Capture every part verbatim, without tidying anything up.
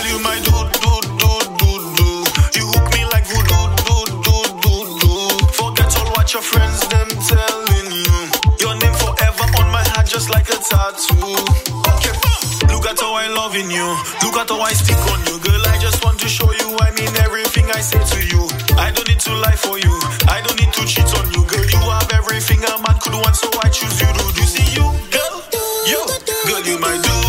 Girl, you my do, do, do, do, do. You hook me like voodoo, do, do, do, do. Forget all what your friends them telling you. Your name forever on my heart just like a tattoo. Okay, look at how I loving you. Look at how I stick on you. Girl, I just want to show you I mean everything I say to you. I don't need to lie for you. I don't need to cheat on you. Girl, you have everything a man could want, so I choose you to do. See you, girl? You, girl, you my do.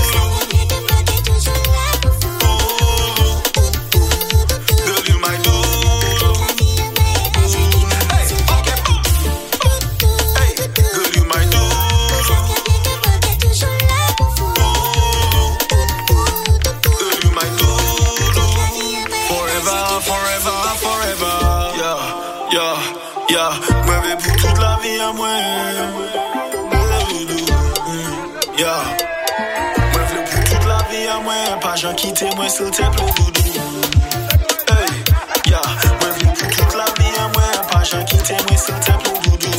Pas quitter moi s'il te plaît doudou. Hey, yeah, moi v'lou pour toute la vie à moi. Pas quitter moi s'il te plaît doudou.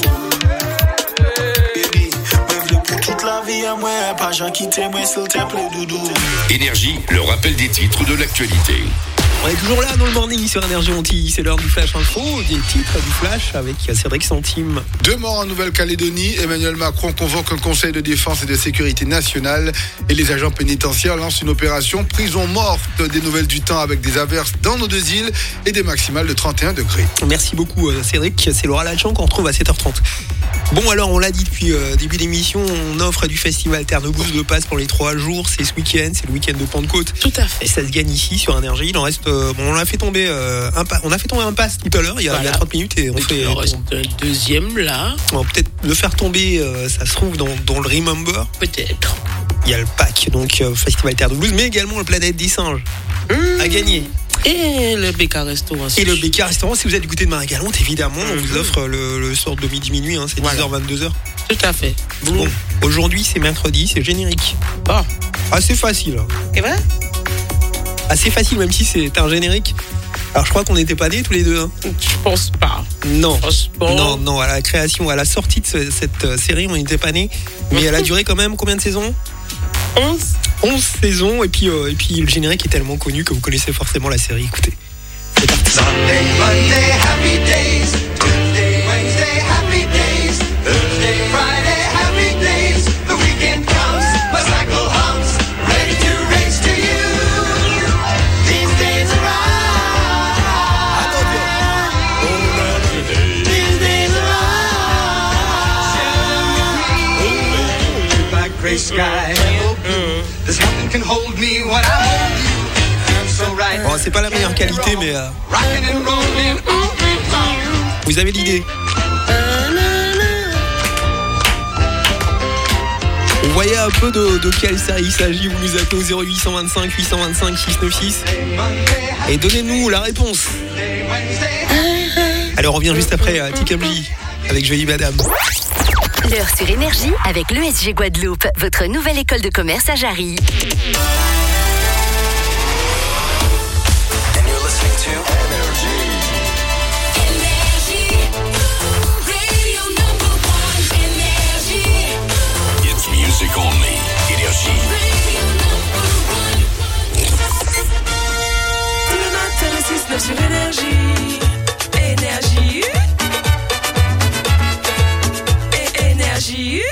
Baby, moi v'lou pour toute la vie à moi. Pas quitter moi s'il te plaît doudou. Énergie, le rappel des titres de l'actualité. On est toujours là dans le morning sur Énergie Antilles. C'est l'heure du Flash Info, des titres du Flash avec Cédric Centime. Deux morts en Nouvelle-Calédonie. Emmanuel Macron convoque un conseil de défense et de sécurité nationale. Et les agents pénitentiaires lancent une opération prison morte. Des nouvelles du temps avec des averses dans nos deux îles et des maximales de trente et un degrés. Merci beaucoup Cédric. C'est Laura Lachan qu'on retrouve à sept heures trente. Bon alors on l'a dit depuis euh, début d'émission, on offre du festival Terre de Blues de passe pour les trois jours, c'est ce week-end, c'est le week-end de Pentecôte. Tout à fait. Et ça se gagne ici sur Énergie, il en reste, euh, bon on a fait tomber euh, un pa- on a fait tomber un pass tout à l'heure, il y a, voilà. il y a trente minutes et on et fait... Il en reste un deuxième là. On va peut-être le faire tomber, euh, ça se trouve dans, dans le Remember. Peut-être. Il y a le pack, donc euh, festival Terre de Blues, mais également le Planète des Singes mmh. à gagner. Et le B K Restaurant. Et le B K Restaurant, si vous êtes du côté de Marie-Galante, évidemment, on vous offre le, le sort de midi-minuit, hein, c'est voilà. dix heures vingt-deux heures. Tout à fait. Bon, aujourd'hui, c'est mercredi, c'est générique. Ah. Assez facile. Et ben Assez facile, même si c'est un générique. Alors, je crois qu'on n'était pas nés tous les deux. Hein. Je pense pas. Non. Franchement. Non, non, à la création, à la sortie de ce, cette série, on n'était pas nés. Mais elle a duré quand même combien de saisons ? onze onze saisons, et puis, euh, et puis le générique est tellement connu que vous connaissez forcément la série. Écoutez, c'est parti. Sunday, Monday, happy days. Tuesday, Wednesday, happy days. Thursday, Friday, happy days. The weekend comes, my cycle hums, ready to race to you. These days are right. These days are right. By gray sky. There's nothing can hold me when I hold you. I'm so right. Bon, c'est pas la meilleure qualité, mais euh, vous avez l'idée. On voyait un peu de, de quelle série il s'agit. Vous nous appelez au zéro huit cent vingt-cinq huit cent vingt-cinq six cent quatre-vingt-seize et donnez-nous la réponse. Allez, on revient juste après à T K M J avec Jolie Madame. L'heure sur Énergie avec l'E S G Guadeloupe, votre nouvelle école de commerce à Jarry. And you're listening to Énergie. Énergie. Radio number one. Énergie. It's music only. Énergie. Radio number one. Tous les matins, les six neuf sur Énergie. Énergie. Énergie.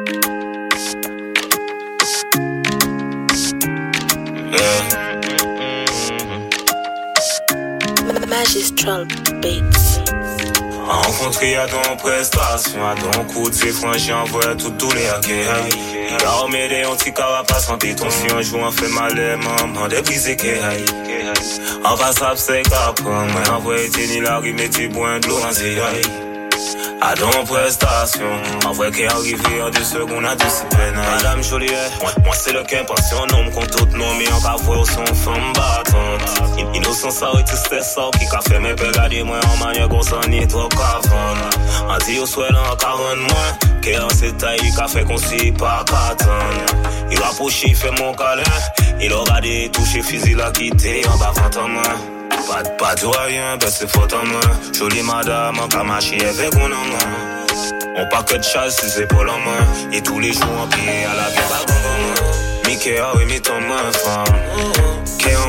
Magistral Beats. Rencontré à ton prestation, à ton coup de ses franchis, envoie tout tous les hackers. Car m'aider, on t'y carapace, en ton si on joue, on fait mal, maman, des brisés qui aillent. En face, c'est qu'après, moi, envoie t'es ni la rime, et t'es boin de l'eau, en zéaille. À ton prestation, en vrai qui est arrivé en deux secondes à deux semaines. Madame Joliet, moi, moi c'est le qu'un passion, non, qu'on tout nom, mais on va voir son femme battante. Innocent, ça, et tout c'est ça, qui qu'a fait mes pères, moi en manière qu'on s'en est trop qu'avant. On dit au souhait, en quarante mois, qui en cette taille, qu'a fait qu'on s'y pas qu'attendre. Il va pocher, il fait mon câlin, il aura des touches, fusil à quitter, en bas vingt en main. Pas de pas de rien, ben c'est faute en moi. Jolie madame, en camachi avec mon en main. On pas que de chasse, si c'est pas la main. Et tous les jours en pied à la guerre à bon. Mickey a remis ton main, femme. Qui en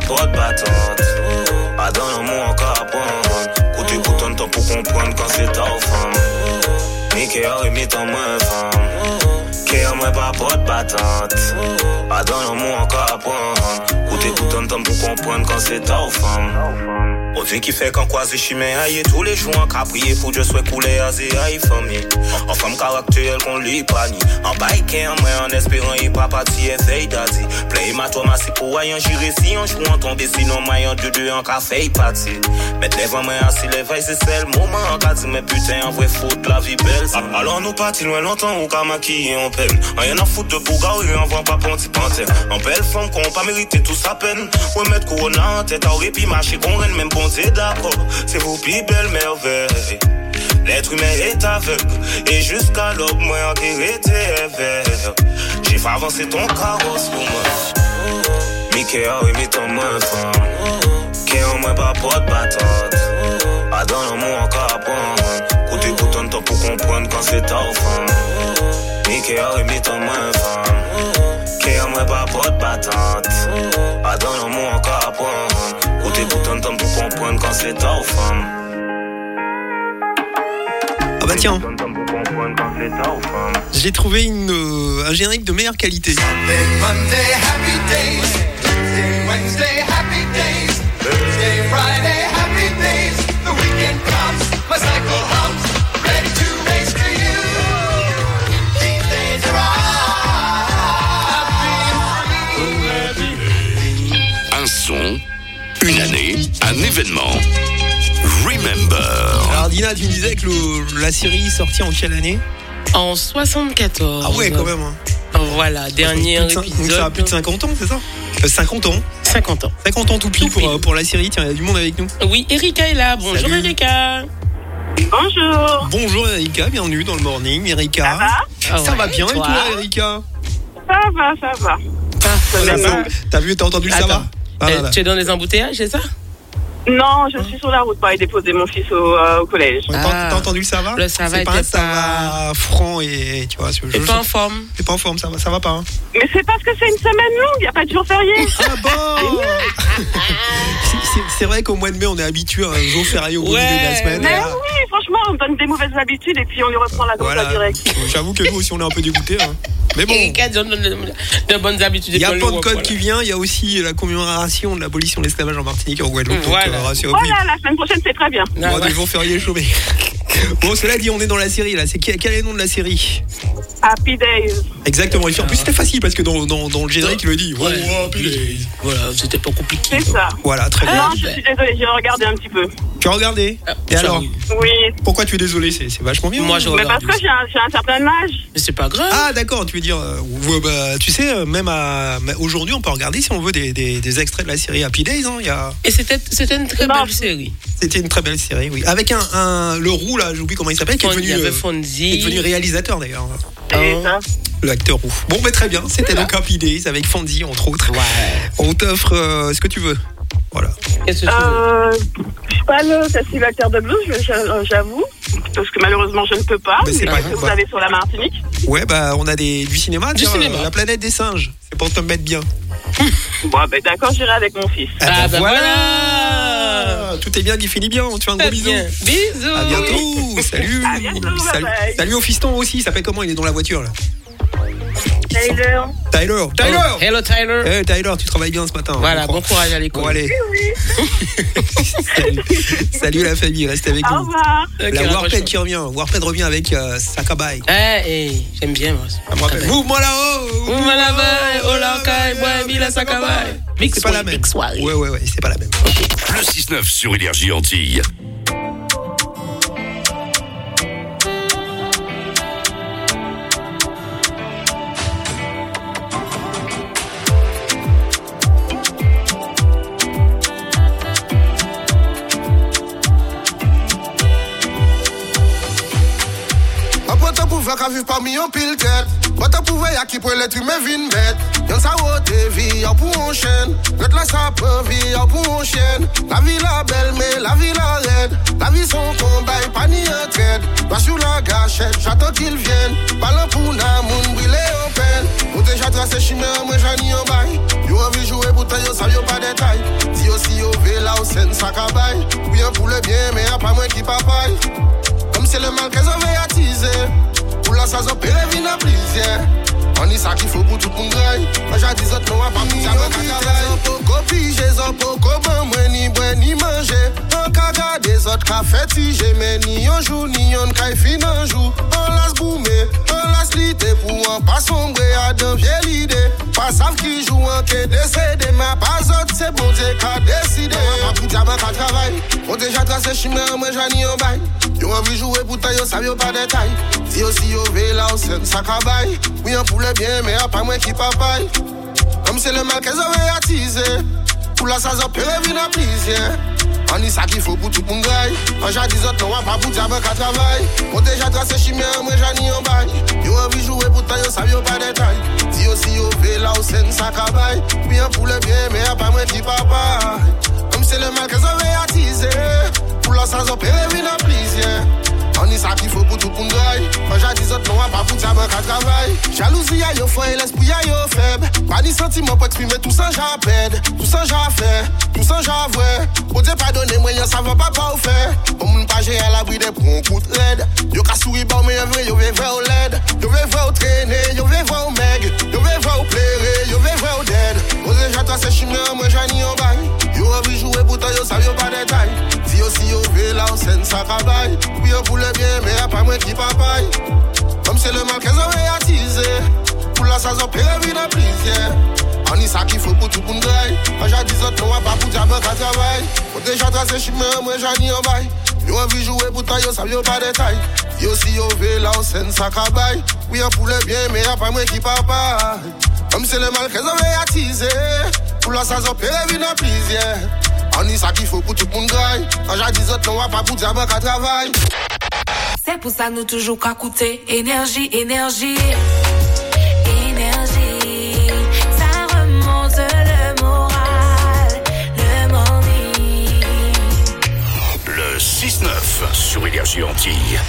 pas de battante. Pas dans l'amour encore à prendre. Côté coûtant de temps pour comprendre quand c'est ta femme. Mais qui a remis ton main femme. Qui a moins pas pas de battante. Pas dans l'amour encore à prendre. Côté coûtant de temps pour comprendre quand c'est ta femme. Au Dieu qui fait qu'en croise chimé aïe tous les jours en prier pour Dieu soit coulé à zé aïe famille. En femme caractère qu'on lui pani. En bike en moi en espérant y pas parti et fait d'adi. Play ma toi ma si pour aïe en juré si on joue en tomber sinon moi en deux deux en café parti. Mettre les vents moi assis les veilles c'est c'est le moment en cas mais putain en vrai faute la vie belle. Alors nous partis loin longtemps ou qu'à maquiller en peine. Rien à foutre de bouga ou en voit pas ponti panthère. En belle femme qu'on pas mérité tout sa peine. Ouais mettre corona en tête à aurait pu marcher qu'on renne même bon. C'est d'accord, c'est vos plus belles merveilles. L'être humain est aveugle, et jusqu'à l'aube, moi en guérir tes verres. J'ai fait avancer ton carrosse pour moi. Mickey a remis ton main femme. Qui en moins pas pas de battante. Pas dans l'amour encore à prendre. Côté coûtant de temps pour comprendre quand c'est ta femme. Mickey a remis ton main femme. Qui en moins pas pas de battante. Pas dans l'amour encore à prendre. Côté coûtant de temps pour comprendre quand c'est ta femme. Ah bah tiens, j'ai trouvé une, euh, un générique de meilleure qualité. Monday, happy days. Tuesday, Wednesday, happy days. Thursday, Friday, happy days. The weekend comes, my cycle hums, ready to race to you. These days are Un son, une année, un événement. Remember. Alors Dina, tu me disais que le, la série sortie en quelle année? En soixante-quatorze. Ah ouais, quand même. Hein. Voilà, dernier Donc, épisode. donc ça a plus de cinquante ans, c'est ça? euh, cinquante ans. cinquante ans. cinquante ans tout pile Tout pour, pile. euh, pour la série. Tiens, il y a du monde avec nous. Oui, Erika est là. Bonjour Salut. Erika. Bonjour. Bonjour Erika, bienvenue dans le morning. Erika. Ça va? Ah Ça ouais, va bien et toi toi, Erika? Ça va, ça va. Ça Ça va. va. T'as vu, t'as entendu le ça Attends. va? Ah, Euh, là, là. Tu es dans les embouteillages, c'est ça? Non, je suis sur la route pour aller déposer mon fils au, euh, au collège. Ouais, t'as, Ah. t'as entendu le ça va? Le ça va C'est pas un était ça pas- va franc et tu vois. Je, T'es je- pas en forme? T'es pas en forme, ça va, ça va pas. Hein. Mais c'est parce que c'est une semaine longue, il n'y a pas de jour férié. Ah bon? c'est, c'est, c'est vrai qu'au mois de mai, on est habitué à un jour férié au bout Ouais. de la semaine. Mais Et là, oui, franchement, on me donne des mauvaises habitudes et puis on lui reprend la grosse voilà. direct. J'avoue que nous aussi, on est un peu dégoûtés. Hein. Mais bon. Erika donne de, de bonnes habitudes. Il y a dans le Pentecôte voilà. qui vient, il y a aussi la commémoration de l'abolition de l'esclavage en Martinique et en Guadeloupe. Donc, Voilà. euh, rassurez-vous. Voilà, la semaine prochaine, c'est très bien. Ah, Bon, ouais. des jours fériés chômés. Bon, cela dit, on est dans la série là. C'est quel, quel est le nom de la série? Happy Days. Exactement. Et en plus, c'était facile parce que dans, dans, dans le générique, il le dit. Ouais. Oh, Happy Days. Voilà, c'était pas compliqué. C'est ça. Voilà, très bien. Non, je suis désolée, j'ai regardé un petit peu. Tu as regardé? Ah, Et ça, alors oui. Oui, Pourquoi tu es désolé? C'est, c'est vachement bien. Moi, je mais regarde. parce que j'ai un, j'ai un certain âge. Mais c'est pas grave. Ah d'accord, tu veux dire, euh, ouais, bah, tu sais, euh, même à, mais aujourd'hui, on peut regarder si on veut des, des, des extraits de la série Happy Days. Hein, il y a... Et c'était, c'était une très Non. belle série. C'était une très belle série, oui. Avec un, un le roux là, j'oublie comment il s'appelle, qui est Il devenu, y avait euh, Fonzie. qui est devenu réalisateur d'ailleurs, C'est Oh. ça. l'acteur roux. Bon, mais très bien, c'était donc Happy Days avec Fonzie entre autres. Ouais. On t'offre euh, ce que tu veux. Voilà. Qu'est-ce que tu veux? Euh, je suis pas le festival Terre de Blues, je- j'a- j'avoue. Parce que malheureusement, je ne peux pas. Mais c'est Mais pas qu'est-ce que grave. vous avez sur la Martinique? Ouais, bah on a des, du cinéma, Du tiens, cinéma. euh, La planète des singes. C'est pour te mettre bien. Bon, ben d'accord, j'irai avec mon fils. Ah, bah voilà. Tout est bien qui finit bien. On te fait un gros Très bisou. bien. Bisous. À bientôt. Salut. À bientôt, Salut. bye bye. Salut au fiston aussi. Il s'appelle comment? Il est dans la voiture là. Taylor. Tyler. Tyler. Oh, hello Tyler. Eh, Tyler, tu travailles bien ce matin. Voilà, on bon croit. courage à l'école. Bon, allez. Salut. Salut la famille, restez avec Au nous. revoir. Ok, La rapproche-toi. Warped qui revient. Warped revient avec euh, Sakabai. Eh, eh, j'aime bien moi. Ça me rappelle. Mouvement là-haut. Mouvement là-bas, oh là, kai, boy, Bila Sakabai. Big C'est pas la soirée, même. big soirée. Ouais, ouais, ouais, c'est pas la même. Le six neuf sur Énergie Antilles. Après t'as pouvoir qu'à vivre parmi un pile tête. Après t'as pouvoir y'a qui pour l'être humain vine bête. Y'en sa haute vie, y'a pour un chêne. L'autre là ça peut vie, y'a pour un chêne. La vie la belle mais la vie la raide. La vie son combat, y'a pas ni un trade. Pas sur la gâchette, j'attends qu'il vienne. Parlant pour na moun brûlé en peine. Pour déjà tracé chimère, moi j'en ai un bail. Yo envie jouer pourtant yo ça yo pas détail. cabaye. Oui, un pour le bien, mais y'a pas moins qui papaye. Comme c'est le mal qu'elles avaient attisé. Pour la saison, péré, vine à plaisir. On dit ça qu'il faut pour tout le monde graille. Moi j'ai dit autres non à pas mis à mon travail. Poko pige, zon poko ban moi ni boire ni manger. On ka garde des autres ka fétiger mais ni un jour ni un ka fin un jour. On laisse boumer, on laisse liter pour en pas sombrer à d'un vieille idée. Pas savent qui joue en qui décédé mais pas autres c'est bon Dieu qui a décidé. Pas pour diamant ka travail. On déjà tracé chemin moi j'en ai un bail. Yo envie jouer pour ta yo ça yo pas détail. Si aussi yo ve là au sen ça cabaye. Oui un pour le bien mais y'a pas moins qui papaye. Comme c'est le mal qu'elles avaient attisé. Pour la saison péré vine à plaisir. On dit ça qu'il faut pour tout le monde graille. Quand j'ai dit autres non pas pour diable qu'à travail. On déjà tracé chimère moi j'en ai un bail. Yo envie jouer pour ta yo ça yo pas détail. Si aussi yo ve là au sen ça cabaye. Oui un pour le bien mais y'a pas moins qui papaye. Comme c'est le mal qu'elles avaient attisé. Pour la saison péré vine à plaisir. On dit ça qu'il faut pour tout le monde graille. Quand j'ai dit autres non pas pour diable qu'à travail. Jalousie a yo fort et l'esprit a yo faible. Pas ni sentiment pour exprimer tout ça j'appelle. Tout ça j'affaire, tout ça j'avoue. Pour Dieu pardonner moi ça va pas pas au faire. Pour moun pas gérer à l'abri des prons coup de raide. Yo ka souri ba mais vrai yo ve vrai au led. Yo ve vrai au traîner, yo ve vrai au meg. Yo ve vrai au plaire, yo ve vrai au dead. Pour déjà tracé chemin moi j'en ai en bail. Yo envie jouer pour toi yo ça yo pas détail. Si yo si yo ve là au sen ça cabaye. Oui on pour le bien mais y'a pas moins qui papaye. Comme c'est le mal qu'elles avaient attisé. Pour la saison péré vine à plaisir. On dit ça qu'il faut pour tout le monde graille. Quand j'ai dit autres non pas pour diable qu'à travail. Faut déjà tracer chemin moi j'en ai en bail. Yo envie jouer pour toi yo ça yo pas détail. Yo si yo ve là au sen ça cabaye. Oui on pour le bien mais y'a pas moins qui papaye. Comme c'est le mal qu'elles avaient attisé. Pour la saison péré vine à plaisir. On dit ça qu'il faut pour tout le monde graille. Quand j'ai dit autres non pas pour diable qu'à travail. C'est pour ça nous toujours qu'à coûter énergie, énergie, énergie. Ça remonte le moral, le morning. Le six neuf sur Énergie Antilles.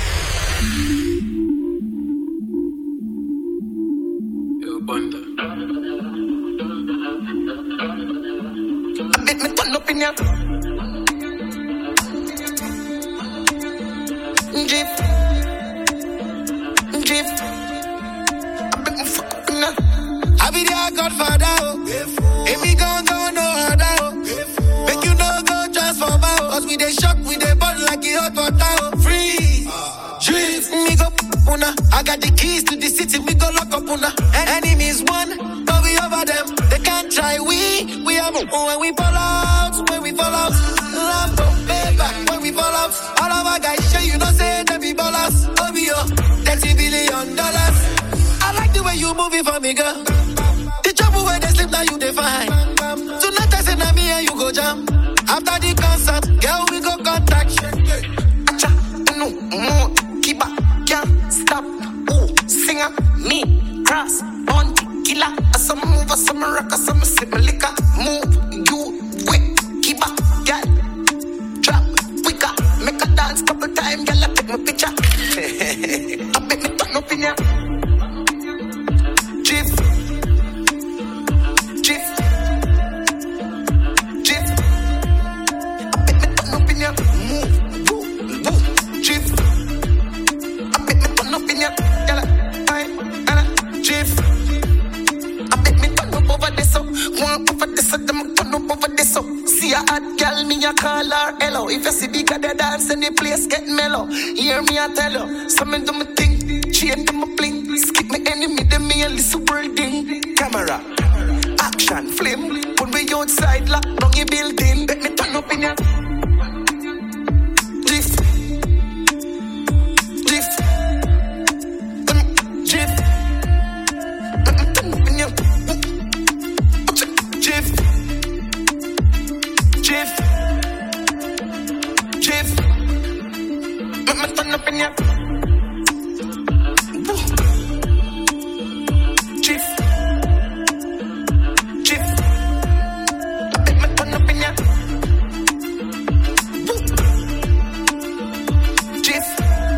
Bit me turn up in ya. Jeep. Jeep. I bet me fuck up in ya. I be their godfather, oh. If me gon' go no harder, oh. Make you no go transform, oh. Cause we dey shock, we dey burn like it hot water, oh. Freeze. Jeep. Me go una. I got the keys to the city, we go lock up una. Enemies one, but we over them. They can't try, we, we have when we fall out, when we fall out. Love don't pay back when we fall out. All of our guys show you don't say they be ballers. O B O, thirty billion dollars. I like the way you move it for me, girl. The trouble when they sleep now you define. Tonight I say na me and you go jam. After the concert, girl we go contact. Acha, no more, keep up, can't stop. Ooh, singer, me, cross, on killer. Some move, some rock, some sip my liquor. Move, you wait, keep up, girl. Drop, quicker, make a dance couple times, girl. I take my picture. I bet me turn up in ya. Jeep, Jeep, Jeep. I bet me turn up in ya. Move, woo, woo, Jeep. I bet me turn up in ya, girl. I, I, Jeep. Over this up, one over this up, them turn up over this up. See a hot girl, me a call her hello. If you see bigger the dance and the place get mellow, hear me I tell you, some do me think, chain them a bling, skip me enemy, them me a little birding. Camera, action, flame, when we outside lock down your building, let me turn up in ya. Drift, drift, um, drift. Let me turn up in ya. Jiff, Jiff, Jiff. Let me turn up in ya. Jiff, Jiff. Let me turn up in ya. Jiff,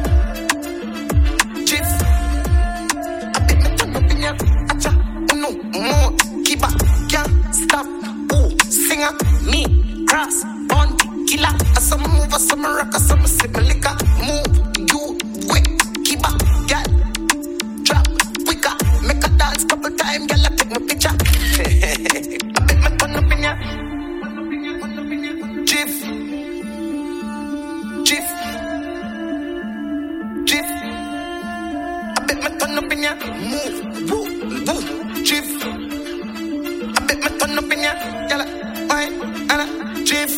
Jiff. Let me turn up in ya. Acha, no more, keep up, can't stop. Ooh, singer, me, cross, on killer. I saw me move, I saw me rock, I saw me sip my liquor. Move, you, quick, keep up, girl. Drop, quicker, make a dance couple time, girl, I take my picture. I bet my turn up in ya. Jif, Jif, Jif. I bet my turn up in ya. Move, woo, woo, Jif. I bet my turn up in ya. Girl, why, Anna, Jif.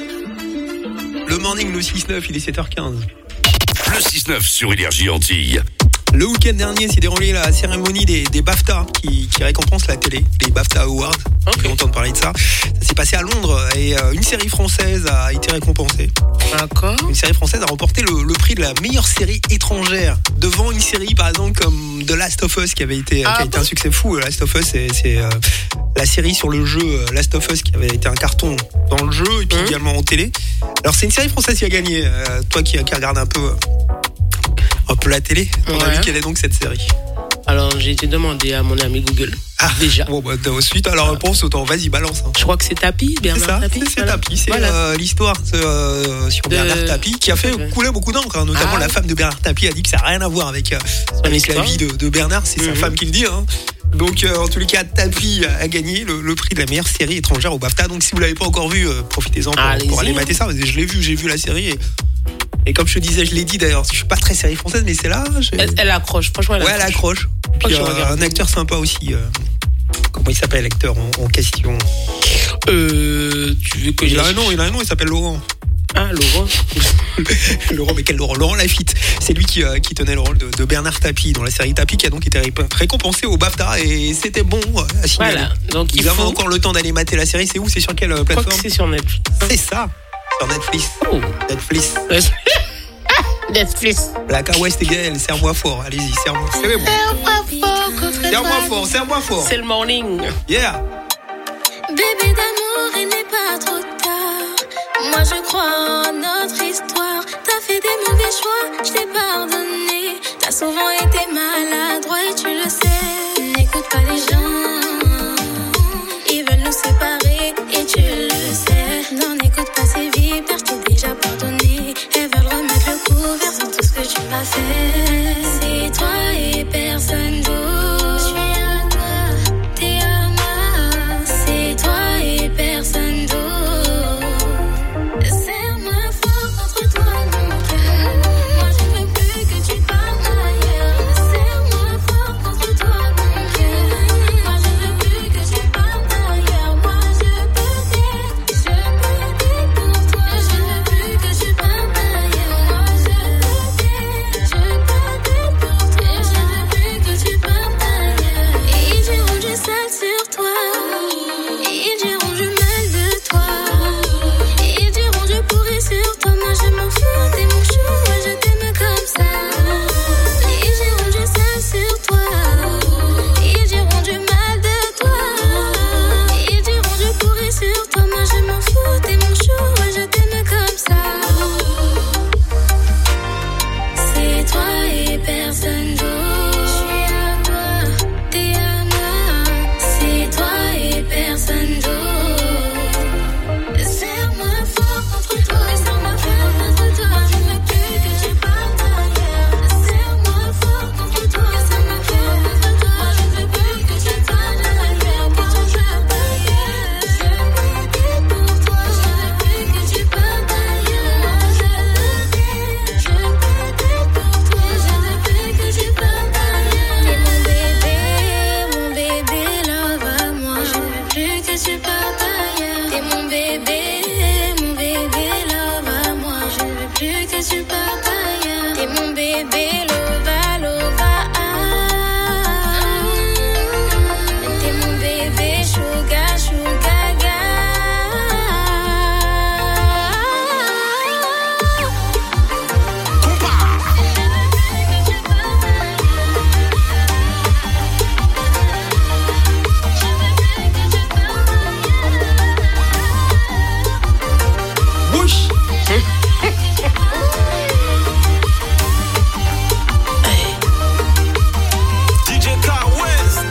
Le morning, le six neuf, il est sept heures quinze. Le six neuf sur Énergie Antilles. Le week-end dernier s'est déroulée la cérémonie des, des BAFTA qui, qui récompense la télé, les BAFTA Awards. Okay. J'ai longtemps de parler de ça. Ça s'est passé à Londres et euh, une série française a été récompensée. D'accord. Une série française a remporté le, le prix de la meilleure série étrangère devant une série par exemple comme The Last of Us qui avait été, ah, qui a été un succès fou. Last of Us, c'est, c'est euh, la série sur le jeu Last of Us qui avait été un carton dans le jeu et puis mmh. également en télé. Alors c'est une série française qui a gagné. Euh, toi qui, qui regarde un peu. Euh, un peu la télé, on ouais. a vu quelle est donc cette série. Alors j'ai été demandé à mon ami Google. Ah, déjà. Bon, bah, suite à la réponse, autant vas-y, balance. Hein. Je crois que c'est Tapie, Bernard c'est ça, Tapie. C'est, c'est voilà. Tapie, c'est voilà. euh, l'histoire euh, sur de... Bernard Tapie qui a fait couler beaucoup d'encre. Hein, notamment ah. la femme de Bernard Tapie a dit que ça n'a rien à voir avec, euh, avec la vie de, de Bernard, c'est mm-hmm. sa femme qui le dit. Hein. Donc euh, en tous les cas, Tapie a gagné le, le prix de la meilleure série étrangère au BAFTA. Donc si vous ne l'avez pas encore vu, euh, profitez-en pour, pour aller mater ça. Parce que je l'ai vu, j'ai vu la série et... Et comme je te disais, je l'ai dit d'ailleurs, je suis pas très série française, mais c'est là. Elle, elle accroche, franchement, elle ouais, accroche. Ouais, elle accroche. Puis, euh, un acteur sympa aussi. Euh, comment il s'appelle, l'acteur en, en question? Euh. Tu veux que il a un nom, il a un nom, il s'appelle Laurent. Ah, Laurent. Laurent, mais quel Laurent? Laurent Lafitte. C'est lui qui, euh, qui tenait le rôle de, de Bernard Tapie dans la série Tapie, qui a donc été récompensé au BAFTA et c'était bon à signaler. Voilà. Donc il faut encore le temps d'aller mater la série. C'est où? C'est sur quelle plateforme? Je crois que c'est sur Netflix. C'est ça. Sur Netflix. Oh. Netflix. Netflix. Blacka West et Gaël, serre-moi fort. Allez-y, serre-moi. C'est bon. Serre-moi fort, serre-moi fort. C'est le morning. Yeah. Bébé d'amour, il n'est pas trop tard. Moi je crois en notre histoire. T'as fait des mauvais choix, je t'ai pardonné. T'as souvent été maladroit et tu le sais. N'écoute pas les gens, ils veulent nous séparer et tu le sais. Non, n'écoute pas ces vipères, je t'ai déjà pardonné. Elles veulent remettre le couvert sur tout ce que tu m'as fait. C'est toi et personne d'autre. Je suis à toi, t'es à moi. C'est toi et personne d'autre. Serre-moi fort contre toi mon cœur. Moi je ne veux plus que tu parles ailleurs. Serre-moi fort contre toi mon cœur. Moi je ne veux plus que tu parles ailleurs. Moi je peux t'aider, je peux t'aider pour toi. Je ne veux plus que tu parles ailleurs. Moi je peux t'aider, je peux t'aider pour toi. Je ne veux plus que tu parles ailleurs. Et j'ai rendu sale sur toi. Et j'ai rendu mal de toi. Et j'ai rendu pourri sur toi. Moi je m'en fous, t'es mon chou. Moi je t'aime comme ça. Et j'ai rendu sale sur toi. Et j'ai rendu mal de toi. Et j'ai rendu pourri sur toi. Moi je m'en fous, t'es mon chou. Moi je t'aime comme ça. C'est toi et personne d'autre. Je suis à toi, t'es à moi. C'est toi et personne d'autre. Serre-moi fort contre toi. Serre-moi fort contre toi. Je ne veux plus que tu parles ailleurs. Serre-moi fort contre toi. Serre-moi fort contre toi. Moi je ne veux plus que tu parles ailleurs. Moi je veux ailleurs. Je peux t'aider pour toi. Je ne veux plus que tu parles ailleurs. Moi je peux t'aider, je peux t'aider pour toi. Je ne veux plus que tu parles ailleurs. T'es mon bébé, mon bébé love à moi. Je ne veux plus que tu parles ailleurs. T'es mon bébé, mon bébé love à moi. Je ne veux plus que tu parles ailleurs. T'es mon bébé lova lova ah. T'es mon bébé sugar sugar ga. Wouch. D J Car West.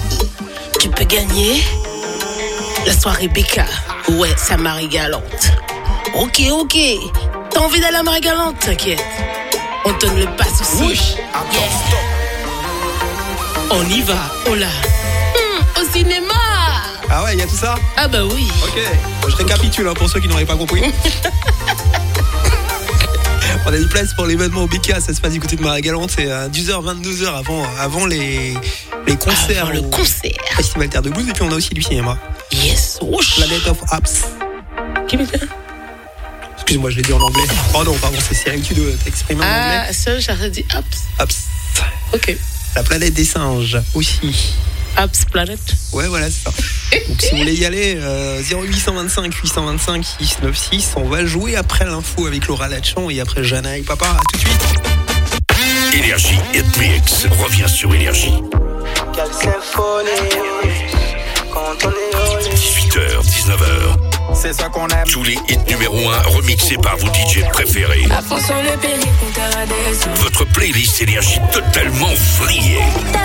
Tu peux gagner la soirée B K. Ouais, ça Marie Galante. Ok, ok. T'as envie d'aller à Marie-Galante, t'inquiète. On te le passe aussi. Oui. Attends, Yeah. stop. On y va, on l'a. Hum, au cinéma. Ah ouais, il y a tout ça? Ah bah oui. Ok, je récapitule hein, pour ceux qui n'auraient pas compris. On a une place pour l'événement au B K, ça se passe du côté de Marie-Galante, c'est à dix heures vingt-deux heures avant, avant les, les concerts. Avant le au concert. Festival Terre de Blues, et puis on a aussi du cinéma. Yes. Ouch. Planet of Apps. Qui me fait? Excuse-moi, je l'ai dit en anglais. Oh non, pardon, c'est Cyril qui doit t'exprimer en anglais. Ah, ça, j'aurais dit Apps. Apps. Ok. La planète des singes aussi. Apps Planet. Ouais, voilà, c'est ça. Donc si vous voulez y aller, euh, zéro huit cent vingt-cinq huit cent vingt-cinq six cent quatre-vingt-seize. On va jouer après l'info avec Laura Lachon et après Jana et Papa. À tout de suite. Énergie Hit Mix revient sur Énergie. dix-huit heures, dix-neuf heures. C'est ça qu'on aime. Tous les hits numéro un remixés par vos D J préférés. À fond sur le périph', compteur à des sous. Votre playlist Énergie totalement vrillée.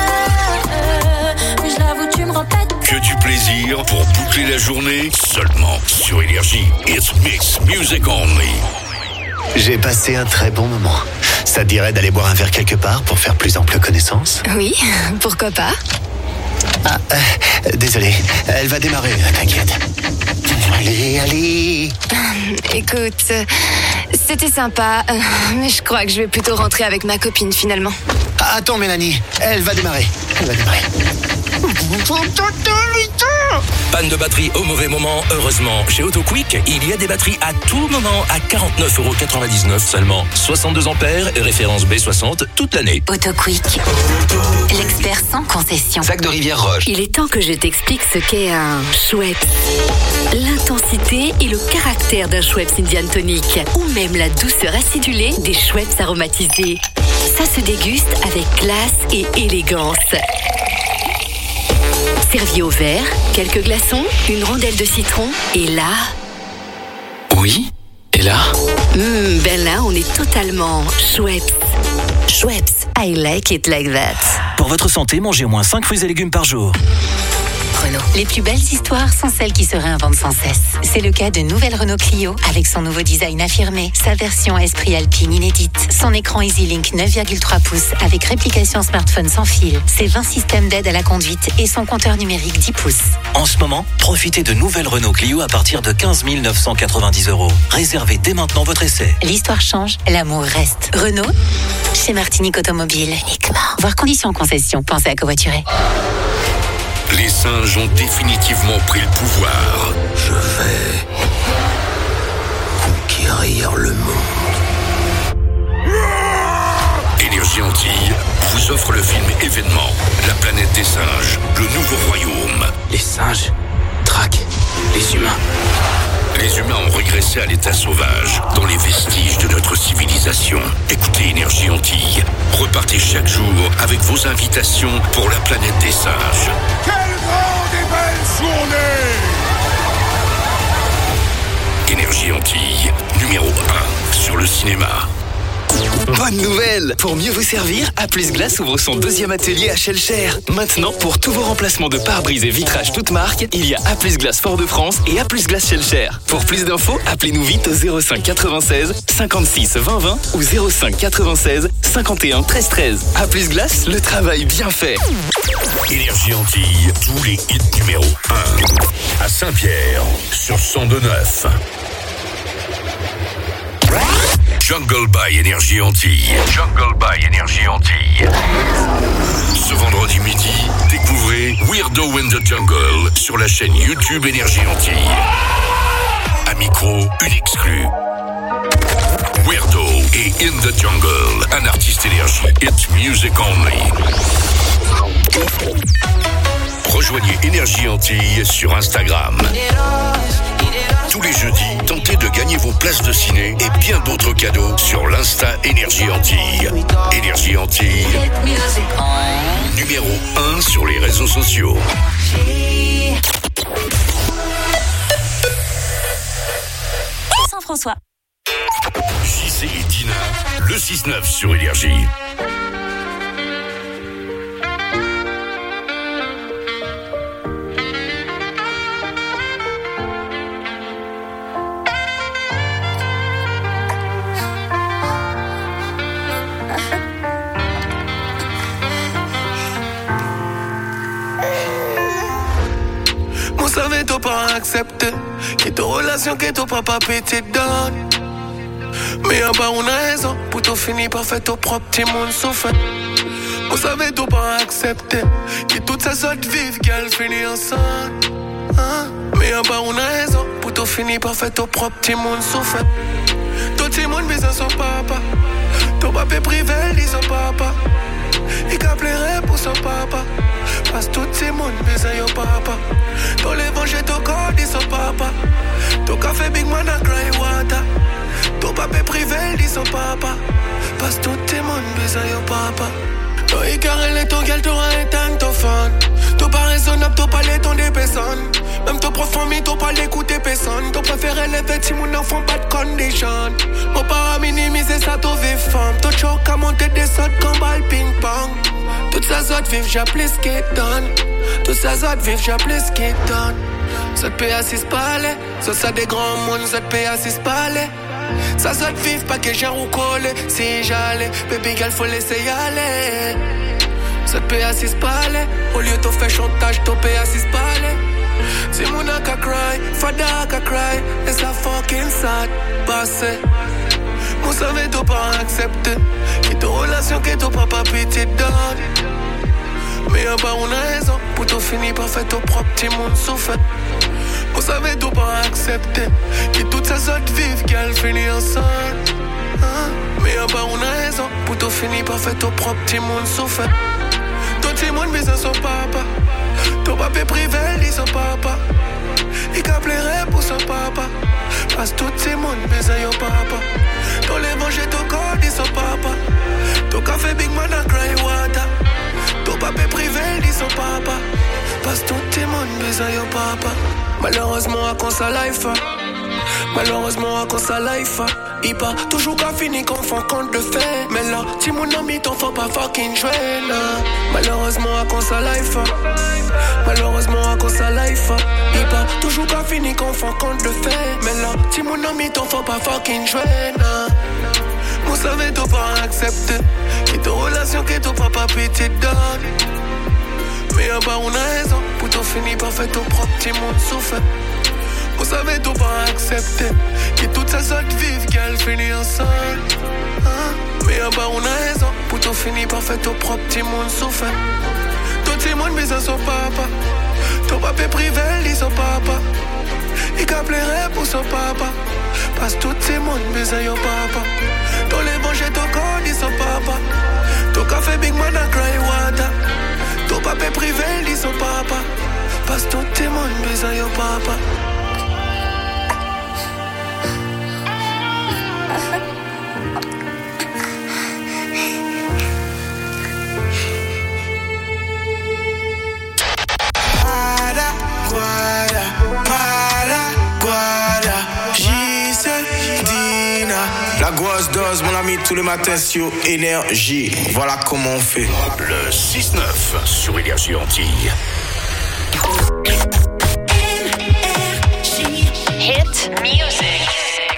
Mais je l'avoue, tu me répètes. Que du plaisir pour boucler la journée seulement sur Énergie. Hit Mix Music Only. J'ai passé un très bon moment. Ça te dirait d'aller boire un verre quelque part pour faire plus ample connaissance? Oui, pourquoi pas? Ah, euh, désolé, elle va démarrer, t'inquiète. Allez, allez. Écoute, c'était sympa, euh, mais je crois que je vais plutôt rentrer avec ma copine finalement. Ah, attends, Mélanie, elle va démarrer. Elle va démarrer. Panne de batterie au mauvais moment, heureusement, chez AutoQuick, il y a des batteries à tout moment à quarante-neuf euros quatre-vingt-dix-neuf seulement. soixante-deux ampères et référence B soixante toute l'année. AutoQuick, l'expert sans concession. Sac de Rivière Roche. Il est temps que je t'explique ce qu'est un Schweppes. L'intensité et le caractère d'un Schweppes Indian Tonic, ou même la douceur acidulée des Schweppes aromatisés. Ça se déguste avec classe et élégance. Servi au verre, quelques glaçons, une rondelle de citron, et là... Oui, et là Mmh, ben là, on est totalement Schweppes. Schweppes, I like it like that. Pour votre santé, mangez au moins cinq fruits et légumes par jour. Renault. Les plus belles histoires sont celles qui se réinventent sans cesse. C'est le cas de nouvelle Renault Clio avec son nouveau design affirmé, sa version Esprit Alpine inédite, son écran EasyLink neuf virgule trois pouces avec réplication smartphone sans fil, ses vingt systèmes d'aide à la conduite et son compteur numérique dix pouces. En ce moment, profitez de nouvelles Renault Clio à partir de quinze mille neuf cent quatre-vingt-dix euros. Réservez dès maintenant votre essai. L'histoire change, l'amour reste. Renault, chez Martinique Automobile. Uniquement. Voir conditions concession, pensez à covoiturer. Les singes ont définitivement pris le pouvoir. Je vais conquérir le monde. Énergie Antilles vous offre le film événement La planète des singes, le nouveau royaume. Les singes traquent les humains. Les humains ont régressé à l'état sauvage, dans les vestiges de notre civilisation. Écoutez Énergie Antilles. Repartez chaque jour avec vos invitations pour la planète des singes. Quelle grande et belle journée! Énergie Antilles, numéro un sur le cinéma. Bonne nouvelle! Pour mieux vous servir, A plus Glace ouvre son deuxième atelier à Shellcher. Maintenant, pour tous vos remplacements de pare-brise et vitrages toutes marques, il y a A plus Glace Fort-de-France et A plus Glace Shellcher. Pour plus d'infos, appelez-nous vite au zéro cinq quatre-vingt-seize cinquante-six vingt vingt ou zéro cinq quatre-vingt-seize cinquante et un treize treize. A plus Glace, le travail bien fait. Énergie Antilles, tous les hits numéro un. À Saint-Pierre, sur cent deux neuf. Jungle by Énergie Antilles. Jungle by Énergie Antilles. Ce vendredi midi, découvrez Weirdo in the Jungle sur la chaîne YouTube Énergie Antilles. À micro, une exclue. Weirdo et In the Jungle, un artiste énergie. It's music only. Rejoignez Énergie Antilles sur Instagram. Tous les jeudis, tentez de gagner vos places de ciné et bien d'autres cadeaux sur l'Insta Énergie Antilles. Énergie Antilles, numéro un sur les réseaux sociaux. Saint-François. J C et Dina, le six neuf sur Énergie. t'as pas accepté. Qui ta relation, que ton papa pété donne. Mais en bas, on a raison. Pour t'en finir par faire ton propre petit monde souffre. Vous savez, t'as pas accepté. Qui toute sa sorte vive, qu'elle finit enceinte. Hein? Mais en bas, on a raison. Pour t'en finir par faire ton propre petit monde souffre. Ton petit monde besoin son papa. Ton papa privé, dit son papa. Il caplerait pour son papa. Parce que tout le monde besoin son papa. Ton l'évangile, ton corps, dit son papa. Ton café Big Man a cry water. Ton papa privé, dit son papa. Parce que tout le monde besoin son papa. Ton icarel et ton gueule, t'auras éteint ton fan. T'as pas raisonnable, t'as pas les tons des personnes. Même ton prof famille, t'as pas l'écouter personne. T'as préféré les vêtements, si mon enfant pas de condition. Mon para minimiser ça, t'as vu femme. T'as choc à monter des sauts comme balle ping-pong. Toutes ces autres vivent, j'appelle ce qui donne. Toutes ces autres vivent, j'appelle ce qui donne. Ça te paye à six palais. Ça, ça des grands mondes, ça te paye à six palais. Ça saute vive, pas que j'ai recollé. Si j'allais, baby girl, faut laisser y aller. Ça te paye à six palais. Au lieu de faire chantage, t'en paye à six palais. Si mon a qu'à cry, fada qu'à cry. Et ça fucking sad, passé. Vous savez, t'as pas accepté. Qui ta relation, que ton papa pitié donne. Mais en bas, on a raison. Pour t'en finir par faire ton propre petit monde souffre. Vous savez, t'as pas accepté. Qui toute sa sorte vive, qu'elle finit enceinte. Hein? Mais en bas, on a raison. Pour t'en finir par faire ton propre petit monde souffre. Ton petit monde besoin son papa. Ton papa privé, dit son papa. Il caplerait pour son papa. Parce que tout le monde besoin son papa. Ton l'évangile, ton corps, dit son papa. Ton café Big Man a cry water. Ton papa privé, dit son papa. Parce que tout le monde besoin son papa. Malheureusement, à cause sa life. Malheureusement, à cause sa life. Il pas toujours qu'à finir qu'on fait compte de fait. Mais là, si mon ami t'en faut pas fucking jouer là. Malheureusement, à cause sa life. Malheureusement, à cause sa life. Il pas toujours qu'à finir qu'on fait compte de fait. Mais là, si mon ami t'en faut pas fucking jouer là. Vous savez, t'as pas accepté. Qui ta relation, que ton papa pitié donne. Mais en bas, on a raison. Pour t'en finir par faire ton propre petit monde souffre. Vous savez, t'as pas accepté. Qui toute sa sorte vive, qu'elle finit enceinte. Hein? Mais en bas, on a raison. Pour t'en finir par faire ton propre petit monde souffre. Ton petit monde besoin son papa. Ton papa privé, dit son papa. Il caplerait pour son papa. Parce que tout le monde besoin son papa. Ton l'évangile, ton corps, dit son papa. Ton café Big Man a cry water. Ton papa privé, dit son papa. Parce que tout le monde besoin son papa. La grosse dose, mon ami, tous les matins sur Énergie. Voilà comment on fait. Le six neuf sur Énergie Antilles. Hit music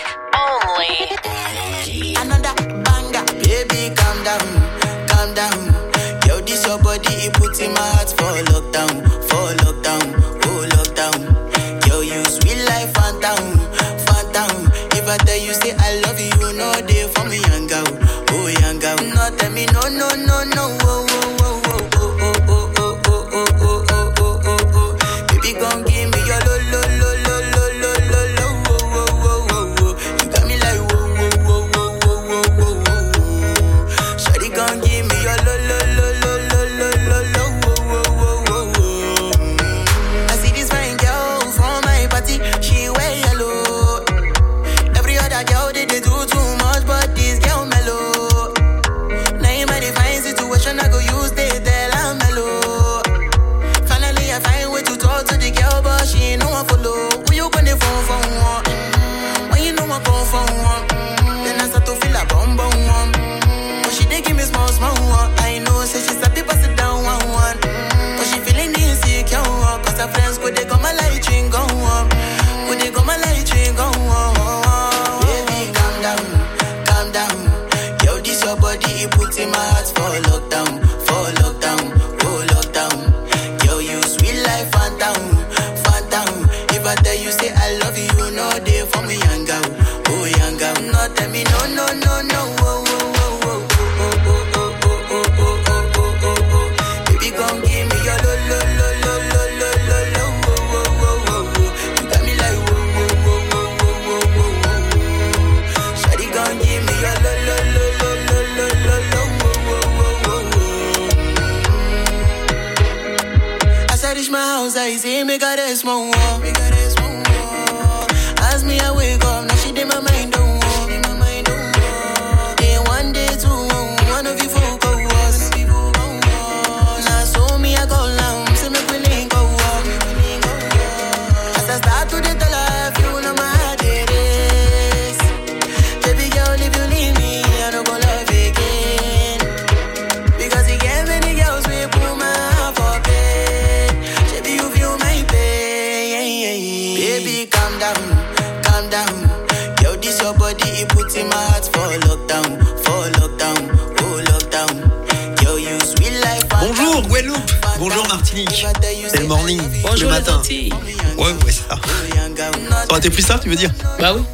only. Another banger, baby, calm down, calm down. Yo, this your body, it puts in my heart for lockdown, for lockdown, oh lockdown. Yo, you sweet life, phantom, phantom. If I tell you say I love you, no day for me, young girl, oh young girl. No tell me no, no, no, no, oh, oh, oh, oh, oh, oh, oh, oh, oh, oh, oh, oh, oh, oh. Baby, gon' give me your lo, lo, lo, lo, lo, lo, lo, lo, oh, oh, oh, oh, oh. You got me like whoa, whoa, whoa, whoa, whoa, whoa, whoa, whoa. Shawty gon' give me your lo, lo, lo, lo, lo, lo, lo, lo, oh, oh, oh, oh, oh. I see this fine girl from my party, she wear yellow. Every other girl they, they do too much, but this girl mellow. Now in my divine situation, I go use they tell I'm mellow. Finally I find way to talk to the girl, but she ain't no one follow. Who you gonna phone for one? Mm-hmm. When you know I come for one, mm-hmm. Then I start to feel a bum bum one. Mm-hmm. But she dey give me small small one. I know say she's happy, pass it down one one. Mm-hmm. But she feeling insecure, cause her friends could they come my light ring go on. Could they come my light ring go on. Baby, calm down, calm down. Yo, this your body, it puts in my heart for lockdown, for lockdown, oh lockdown. Yo, you sweet life, phantom, phantom. for me, yanga, oh yanga. No tell me no, no, no, no, oh, oh, oh, oh, oh, oh, oh, oh, oh, oh, oh, oh, oh. Baby, gon' give me your lo, lo, lo, lo, lo, lo, lo, lo, oh, oh, oh, oh, oh. You got me like whoa, whoa, whoa, whoa, whoa, whoa, whoa, whoa. Shawty gon' give me your lo, lo, lo, lo, lo, lo, lo, lo, oh, oh, oh, oh. As I reach my house, I see me got a small wall. Me got a small wall. As me I wake up, now she did my mind don't walk. Day one, day two, one of you folk go was. Now so me I go long, see me willing go walk. As I start to the life, you know my heart it is. Baby girl, if you leave me, I don't go love again. Because you get many girls we put my heart for bed. Baby, you feel my pain. Baby, calm down, calm down. Yo, this your body, it puts in my heart for lockdown, for lockdown, oh lockdown. Yo, you sweet life. Bonjour Guadeloupe, bonjour Martinique. C'est le morning, Bonjour le matin. les Antilles. Ouais, ouais, c'est ça. Ça aurait été plus ça, tu veux dire? Bah oui.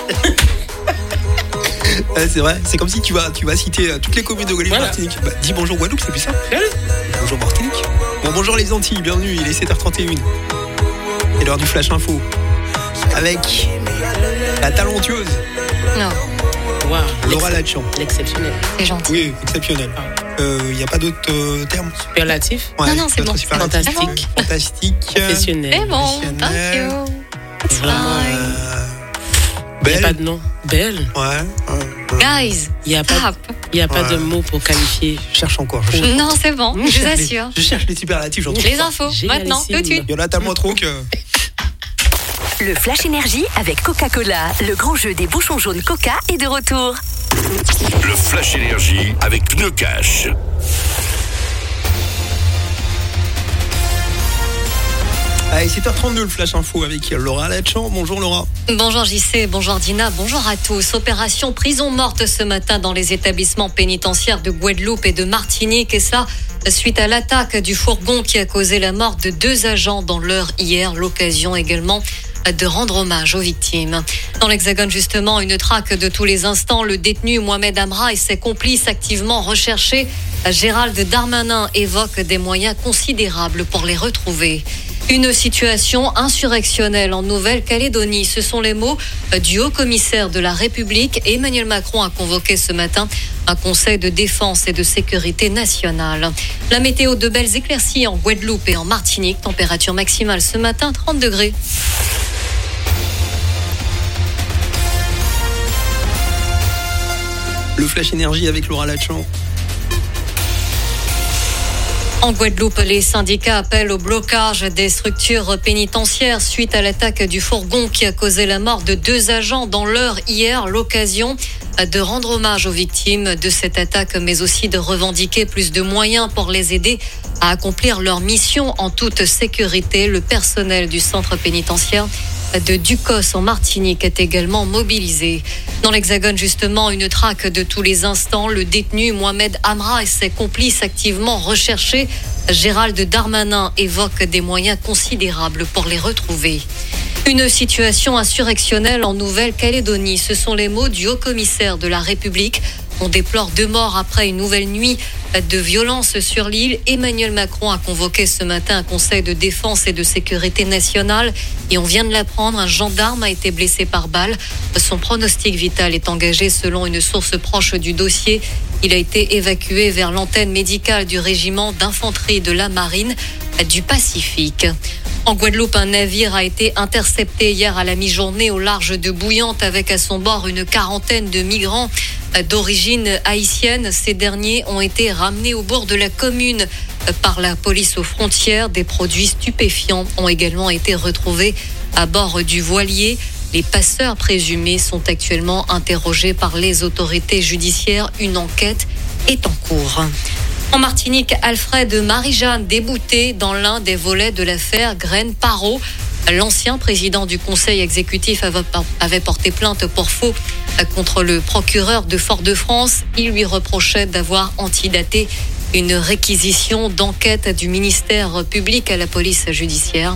Ouais, c'est vrai, c'est comme si tu vas, tu vas citer euh, toutes les communes de Guadeloupe, Voilà. Martinique. Bah, dis bonjour Guadeloupe, c'est plus ça. Allez. Bonjour Martinique. Bon, bonjour les Antilles, bienvenue, il est sept heures trente et une. C'est l'heure du Flash Info. Avec la talentueuse Non. Waouh. Laura Latchan. L'exceptionnel. C'est gentil. Oui, exceptionnel. Il n'y a pas d'autres euh, termes? Superlatif. Ouais, Non, non, c'est d'autres bon. superlatifs. Fantastique. Fantastique. Professionnel. C'est bon, thank Professionnel. you. It's Vraiment, fine. Euh, Il n'y a belle. pas de nom. Belle. Ouais. ouais. Guys, Il n'y a pas, stop. il y a pas Ouais. de mots pour qualifier. Je cherche encore. Je cherche, Non, c'est bon, je vous cherche les- assure. je cherche les superlatifs, j'en trouve Les pas. infos, Génialissime. maintenant, tout de suite. Il y en a tellement trop que. Le Flash Énergie avec Coca-Cola. Le grand jeu des bouchons jaunes Coca est de retour. Le Flash Énergie avec Pneu Cash. Allez, sept heures trente-deux, le Flash Info avec Laura Latchan. Bonjour Laura. Bonjour J C, bonjour Dina, bonjour à tous. Opération prison morte ce matin dans les établissements pénitentiaires de Guadeloupe et de Martinique. Et ça, suite à l'attaque du fourgon qui a causé la mort de deux agents dans l'heure hier. L'occasion également de rendre hommage aux victimes. Dans l'Hexagone, justement, une traque de tous les instants. Le détenu Mohamed Amra et ses complices activement recherchés. Gérald Darmanin évoque des moyens considérables pour les retrouver. Une situation insurrectionnelle en Nouvelle-Calédonie. Ce sont les mots du haut-commissaire de la République. Emmanuel Macron a convoqué ce matin un conseil de défense et de sécurité nationale. La météo, de belles éclaircies en Guadeloupe et en Martinique. Température maximale ce matin, trente degrés. Le Flash Énergie avec Laura Latchan. En Guadeloupe, les syndicats appellent au blocage des structures pénitentiaires suite à l'attaque du fourgon qui a causé la mort de deux agents dans l'heure hier. L'occasion de rendre hommage aux victimes de cette attaque, mais aussi de revendiquer plus de moyens pour les aider à accomplir leur mission en toute sécurité. Le personnel du centre pénitentiaire de Ducos en Martinique est également mobilisé. Dans l'Hexagone, justement, une traque de tous les instants. Le détenu Mohamed Amra et ses complices activement recherchés. Gérald Darmanin évoque des moyens considérables pour les retrouver. Une situation insurrectionnelle en Nouvelle-Calédonie. Ce sont les mots du haut-commissaire de la République. On déplore deux morts après une nouvelle nuit de violence sur l'île. Emmanuel Macron a convoqué ce matin un conseil de défense et de sécurité nationale. Et on vient de l'apprendre, un gendarme a été blessé par balle. Son pronostic vital est engagé selon une source proche du dossier. Il a été évacué vers l'antenne médicale du régiment d'infanterie de la marine du Pacifique. En Guadeloupe, un navire a été intercepté hier à la mi-journée au large de Bouillante avec à son bord une quarantaine de migrants d'origine haïtienne. Ces derniers ont été ramenés au bord de la commune par la police aux frontières. Des produits stupéfiants ont également été retrouvés à bord du voilier. Les passeurs présumés sont actuellement interrogés par les autorités judiciaires. Une enquête est en cours. En Martinique, Alfred Marie-Jeanne débouté dans l'un des volets de l'affaire Graine-Parot. L'ancien président du conseil exécutif avait porté plainte pour faux contre le procureur de Fort-de-France. Il lui reprochait d'avoir antidaté une réquisition d'enquête du ministère public à la police judiciaire.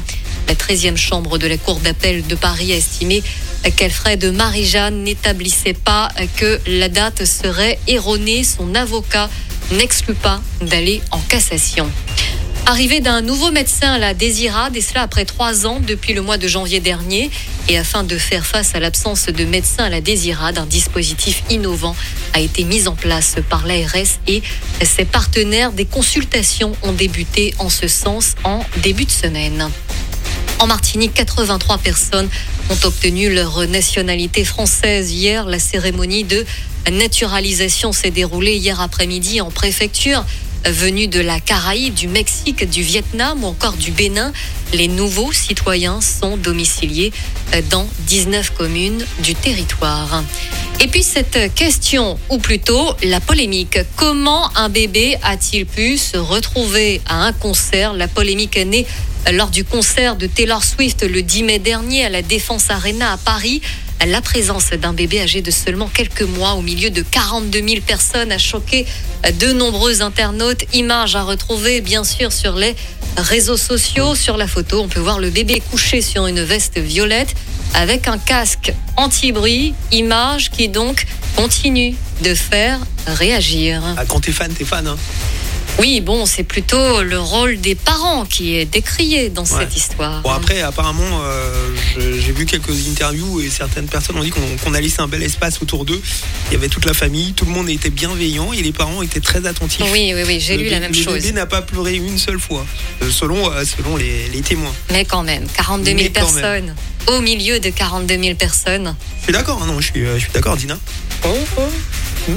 La treizième chambre de la Cour d'appel de Paris a estimé qu'Alfred Marie-Jeanne n'établissait pas que la date serait erronée. Son avocat n'exclut pas d'aller en cassation. Arrivée d'un nouveau médecin à la Désirade, et cela après trois ans depuis le mois de janvier dernier. Et afin de faire face à l'absence de médecins à la Désirade, un dispositif innovant a été mis en place par l'A R S et ses partenaires. Des consultations ont débuté en ce sens en début de semaine. En Martinique, quatre-vingt-trois personnes ont obtenu leur nationalité française hier. La cérémonie de naturalisation s'est déroulée hier après-midi en préfecture. Venus de la Caraïbe, du Mexique, du Vietnam ou encore du Bénin, les nouveaux citoyens sont domiciliés dans dix-neuf communes du territoire. Et puis cette question, ou plutôt la polémique. Comment un bébé a-t-il pu se retrouver à un concert ? La polémique est née lors du concert de Taylor Swift le dix mai dernier à la Défense Arena à Paris. La présence d'un bébé âgé de seulement quelques mois au milieu de quarante-deux mille personnes a choqué de nombreux internautes. Images à retrouver bien sûr sur les réseaux sociaux. Sur la photo, on peut voir le bébé couché sur une veste violette avec un casque anti-bruit. Image qui donc continue de faire réagir. Ah, quand t'es fan, t'es fan, hein. Oui, bon, c'est plutôt le rôle des parents qui est décrié dans ouais. cette histoire. Bon, après, apparemment, euh, je, j'ai vu quelques interviews et certaines personnes ont dit qu'on, qu'on a laissé un bel espace autour d'eux. Il y avait toute la famille, tout le monde était bienveillant et les parents étaient très attentifs. Oui, oui, oui, j'ai le lu bé- la même le chose. Le bébé n'a pas pleuré une seule fois, selon, euh, selon les, les témoins. Mais quand même, quarante-deux mille personnes, même. Au milieu de quarante-deux mille personnes. Je suis d'accord, hein, non, je suis, euh, je suis d'accord, Dina. Oh, oh. Hum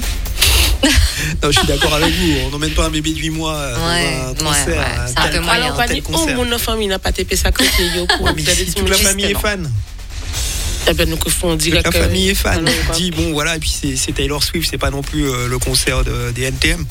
non, je suis d'accord avec vous. On n'emmène pas un bébé de huit mois ouais, dans un concert. Ouais, ouais. C'est un peu moyen. Alors, pas dit, oh, mon famille n'a pas tapé ça comme ouais, mais si toute la famille est fan. Eh ben, donc, on dirait toute que la famille est fan. On dit, bon, voilà, et puis c'est, c'est Taylor Swift, c'est pas non plus euh, le concert de, des N T M.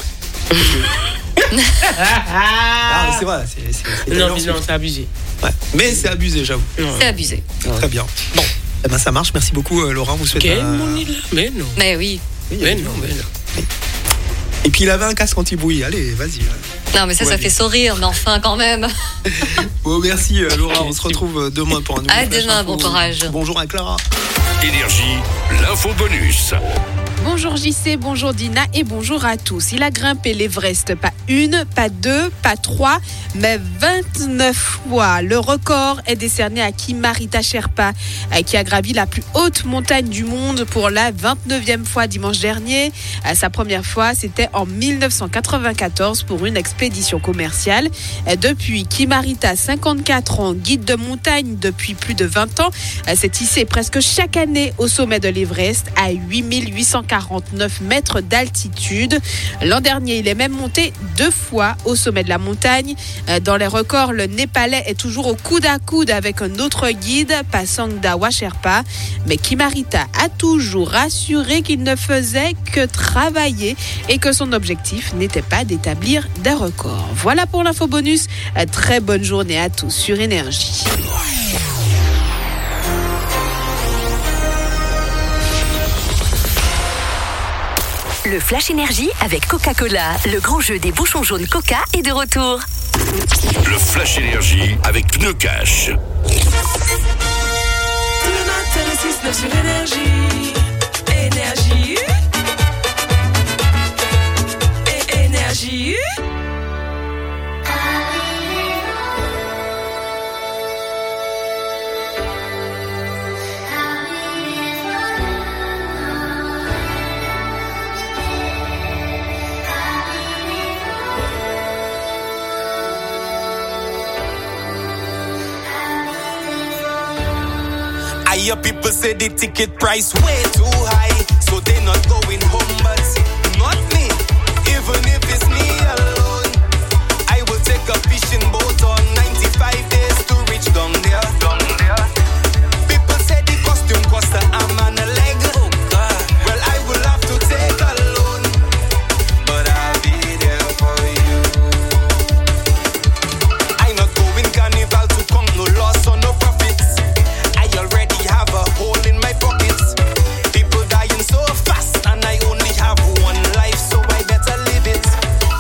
ah, c'est vrai, c'est, c'est, c'est non, mais non, c'est abusé. Ouais. Mais c'est abusé, j'avoue. Ouais. C'est abusé. Ouais. Très bien. Bon, eh ben, ça marche. Merci beaucoup, euh, Laurent. Vous souhaitez. Okay, un... Mais non. Mais oui. oui mais non, mais non. Et puis il avait un casque anti-bruit. Allez, vas-y. Non, mais ça, ouais, ça fait sourire, mais enfin, quand même. Bon, merci, euh, Laura. On se retrouve demain pour un nouveau. À demain, bon courage. Bonjour à Clara. Énergie, l'info bonus. Bonjour J C, bonjour Dina et bonjour à tous. Il a grimpé l'Everest, pas une, pas deux, pas trois, mais vingt-neuf fois. Le record est décerné à Kimarita Sherpa, qui a gravi la plus haute montagne du monde pour la vingt-neuvième fois dimanche dernier. Sa première fois, c'était en dix-neuf cent quatre-vingt-quatorze pour une expédition commerciale. Depuis, Kimarita, cinquante-quatre ans, guide de montagne depuis plus de vingt ans, s'est hissé presque chaque année au sommet de l'Everest à huit mille huit cent quarante-neuf mètres d'altitude. L'an dernier, il est même monté deux fois au sommet de la montagne. Dans les records, le Népalais est toujours au coude à coude avec un autre guide, Pasang Dawa Sherpa. Mais Kimarita a toujours assuré qu'il ne faisait que travailler et que son objectif n'était pas d'établir des records. Voilà pour l'info bonus. Très bonne journée à tous sur Énergie. Le Flash Énergie avec Coca-Cola. Le grand jeu des bouchons jaunes Coca est de retour. Le Flash Énergie avec Pneu Cash. Tous les matins, les six neuf sur Énergie. Énergie. Et Énergie. I hear people say the ticket price way too high, so they not going home, but not me. Even if it's me alone, I will take a fishing boat on ninety-five days to reach down there. Down there. People say the costume cost a arm and a leg. Oh God. Well, I will have to take a loan, but I'll be there for you. I not going carnival to come no loss or no profits. I already have a hole in my pockets. People dying so fast, and I only have one life, so I better live it.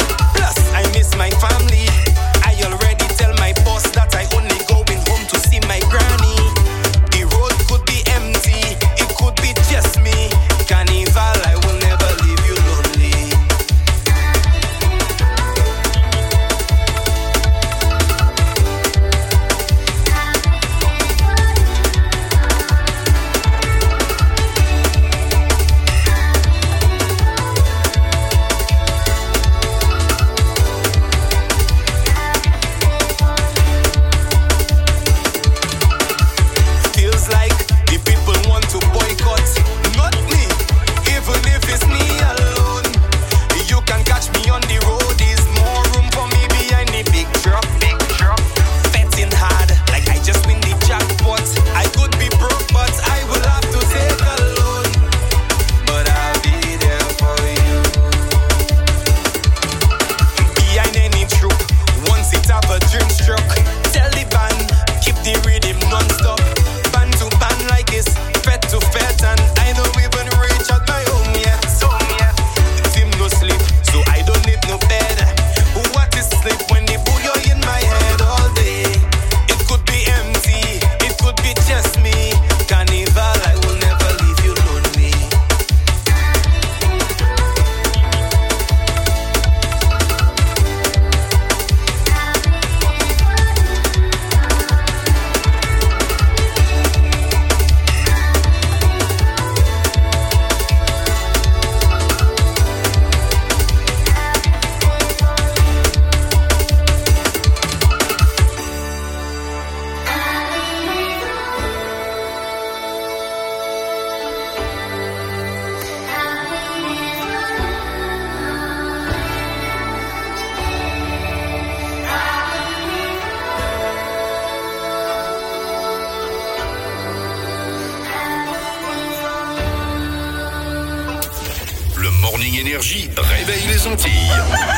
Énergie réveille les Antilles.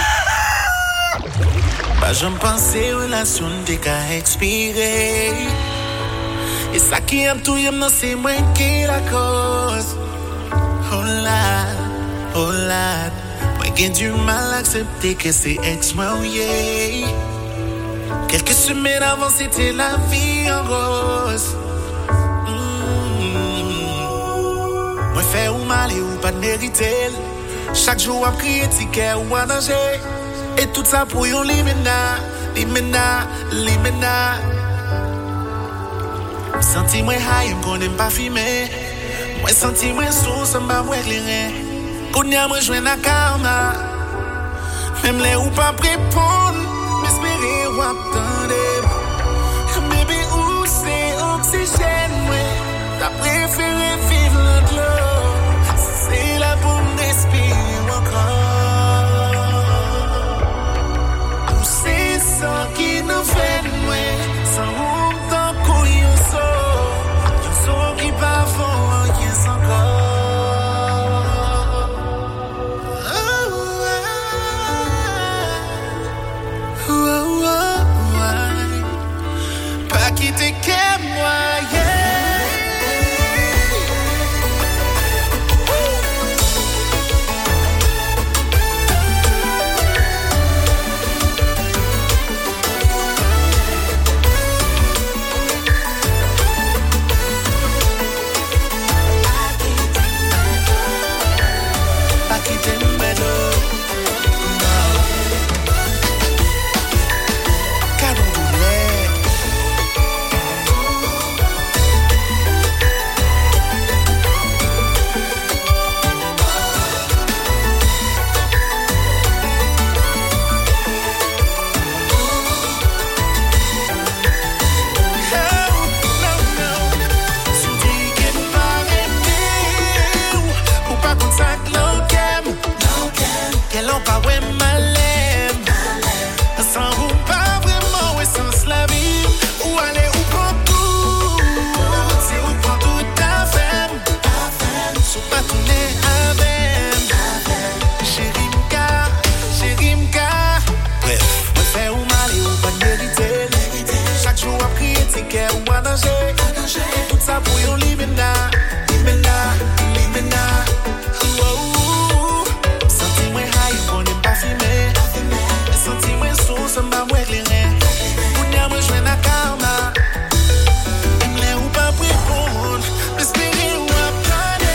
Bah j'aime penser relation de qu'à expirer. Et ça qui aime tout y'aime non c'est moi qui la cause. Oh là, oh là. Moi j'ai du mal à accepter que c'est ex-moi ou yeah. Quelques semaines avant c'était la vie en rose. Mm-hmm. Moi fait ou mal et ou pas de mériter. Chaque jour à crier ticket ou à danger. Et tout ça pour yon limena, limena, limena. Senti moi high, m'konne pas filmer. Moi senti moi sous, ça m'a moi éclairé. Kounya moi joue na karma. Même les ou pas répondre, m'espérer ou attendre. Baby où c'est oxygène, moi. T'as préféré vivre l'autre l'eau. C'est là pour m'respirer encore. Où c'est ça qui nous fait nouer. Sans longtemps qu'on y sort. Yon sort qui pas fort, yon s'encore. Pas quitter que moi, tout ça pour yon limena, limena, limena. Senti moi high, on n'aime pas filmer. Senti moi sous, ça m'a moi éclairé. Kounya moi joue na karma. M'lè ou pas répondre, m'espérer ou attendre.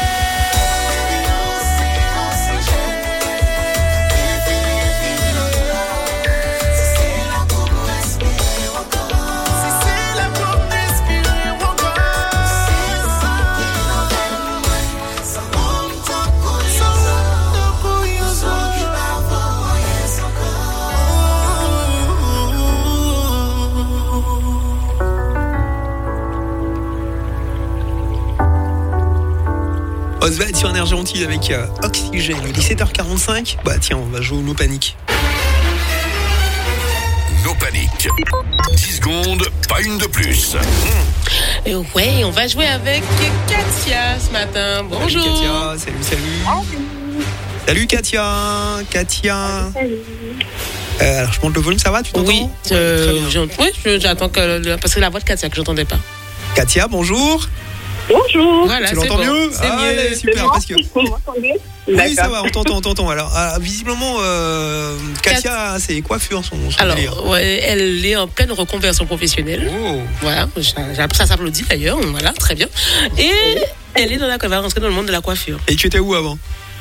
C'est là pour respirer encore. C'est là pour respirer encore. Sans longtemps qu'on y sort. Qui va voir, yes Oswald sur Énergie Antilles avec euh, Oxygène. Il est sept heures quarante-cinq. Bah tiens, on va jouer au No Panic. No Panic. dix secondes, pas une de plus. Mmh. Et ouais, on va jouer avec Katia ce matin. Bonjour. Salut Katia, salut, salut. Salut Katia, Katia. Salut. Euh, alors je monte le volume, ça va, tu t'entends? Oui, euh, oui, j'attends que parce que la voix de Katia que j'entendais pas. Katia, bonjour. Bonjour. Voilà, tu l'entends bon, mieux? C'est ah, mieux. Allez, super, parce que... Vous m'entendez? Oui, ça va, on t'entend, on t'entend. Alors, euh, visiblement, euh, Katia, Kat... c'est coiffure son, son Alors, délire. ouais, elle est en pleine reconversion professionnelle. Oh. Voilà, ça s'applaudit d'ailleurs, voilà, très bien. Et elle est dans la, elle va rentrer dans le monde de la coiffure. Et tu étais où avant?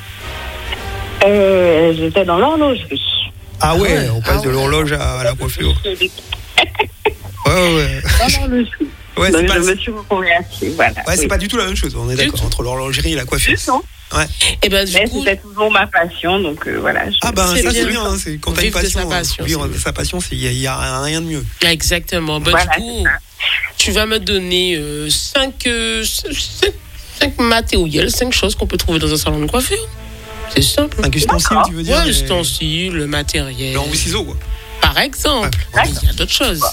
euh, J'étais dans l'horlogerie. Ah ouais, ouais. on passe ah de l'horloge ouais. à, à la coiffure. Ouais, ouais. Dans l'horlogerie. Ouais, donc, c'est pas... je me suis reconvertie, voilà. Ouais, c'est oui. pas du tout la même chose, on est d'accord, tout. entre l'horlogerie et la coiffure. Non. Ouais. Et ben, du Mais coup, c'était toujours ma passion, donc euh, voilà. Je... Ah ben c'est ça bien. c'est bien, hein, c'est quand t'as une Vivre de passion, sa passion, vivre c'est de sa passion, il y, y a rien de mieux. exactement. Ben, Voilà, du coup, tu vas me donner euh, cinq, euh, cinq, cinq matériels, cinq choses qu'on peut trouver dans un salon de coiffure. C'est simple. Un ustensile, tu veux dire? Ouais, mais... ustensile, matériel. Le ciseaux, quoi. Par exemple. Ouais. Il y a d'autres choses.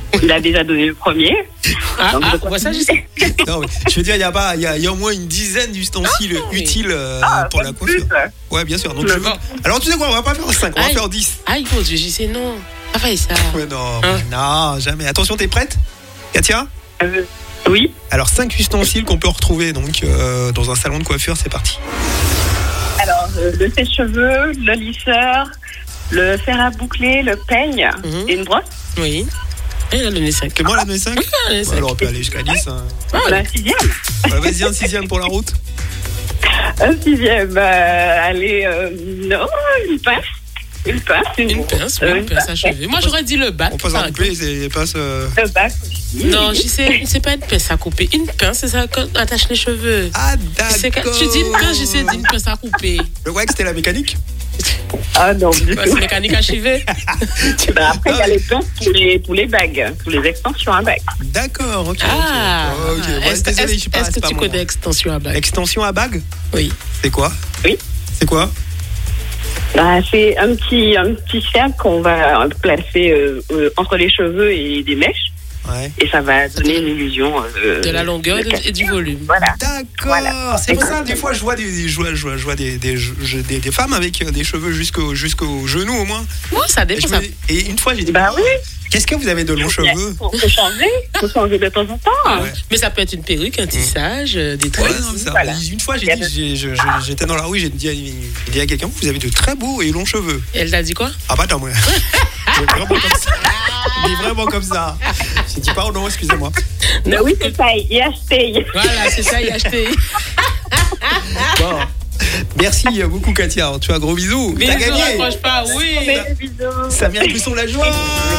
Il a déjà donné le premier. Ah, Donc, ah, je ouais, ça, je sais. Non, mais je veux dire, il y a pas, il y, a- il y a au moins une dizaine d'ustensiles Ah, oui. utiles euh, Ah, pour pas la plus. coiffure. Ouais, bien sûr. Donc, Le je veux- vent. Alors, tu sais quoi, on va pas faire cinq, on va Aïe. faire dix. Aïe, mon Dieu, j'y sais non. Pas fait ça. Ouais, non, Hein? non, jamais. Attention, t'es prête, Katia? Euh, oui. Alors, cinq ustensiles qu'on peut retrouver donc euh, dans un salon de coiffure, c'est parti. Alors, euh, le sèche-cheveux, le lisseur, le fer à boucler, le peigne Mhm. et une brosse. Oui. Elle a donné cinq. C'est moi la donné cinq? Oui, elle a donné cinq. Alors, on peut aller jusqu'à dix. Hein. Ah, La sixième. Ouais, vas-y, un sixième pour la route. Un sixième. Euh, allez, euh, non, une pince. Une pince, une, Une brosse. pince, oui, Euh, une pince à cheveux. Moi, j'aurais dit le bac. On passe par à couper, c'est passe. Euh... Le bac aussi. Non, je sais, c'est pas une pince à couper. Une pince, c'est ça qu'on attache les cheveux. Ah, C'est que- d'accord. Tu dis une pince, je sais dire une pince à couper. Le wax, c'était la mécanique. Ah non, du Ouais, tout. c'est mécanique à cheveux. Ben, après, il y a les pinces pour les, pour les bagues, pour les extensions à bagues. D'accord, ok. Ah, ok. Ok, bon, est-ce désolé, je suis est-ce- pas- est-ce c'est que pas tu mon- connais extension à bague? Extension à bague? Oui. C'est quoi? Oui. C'est quoi? Ben, c'est un petit, un petit cercle qu'on va placer euh, euh, entre les cheveux et des mèches. Ouais. Et ça va donner une illusion euh, De la longueur et, de- et du volume. Voilà. D'accord. Voilà. C'est pour ça, des fois, je vois des, je vois, je vois, je vois des, des, je- des, des femmes avec euh, des cheveux jusqu'au jusqu'au genou au moins. Ouais, ça Et, dépend. je Ça... me- et une fois, j'ai dit, Bah oui. qu'est-ce que vous avez de longs cheveux? Faut, faut changer. Faut changer de temps en temps. Ouais. Mais ça peut être une perruque, un tissage, euh, des Ouais, tresses. non, mais ça- Voilà. Une fois, j'ai Il y a dit, de- j'ai- je- je- j'étais dans la rue, j'ai dit, à- j'ai dit à quelqu'un, vous avez de très beaux et longs cheveux. Elle t'a dit quoi? Ah bah attends, moi. J'ai vraiment comme ça. J'ai vraiment comme ça. J'ai dit pardon, excusez-moi. Mais oui, c'est ça. Y acheter. Voilà, c'est ça, y acheter. Bon. Merci beaucoup, Katia. Tu as gros bisous. T'as Bisous, gagné. raccroche pas, oui. Bisous. Samir Clisson, la joie.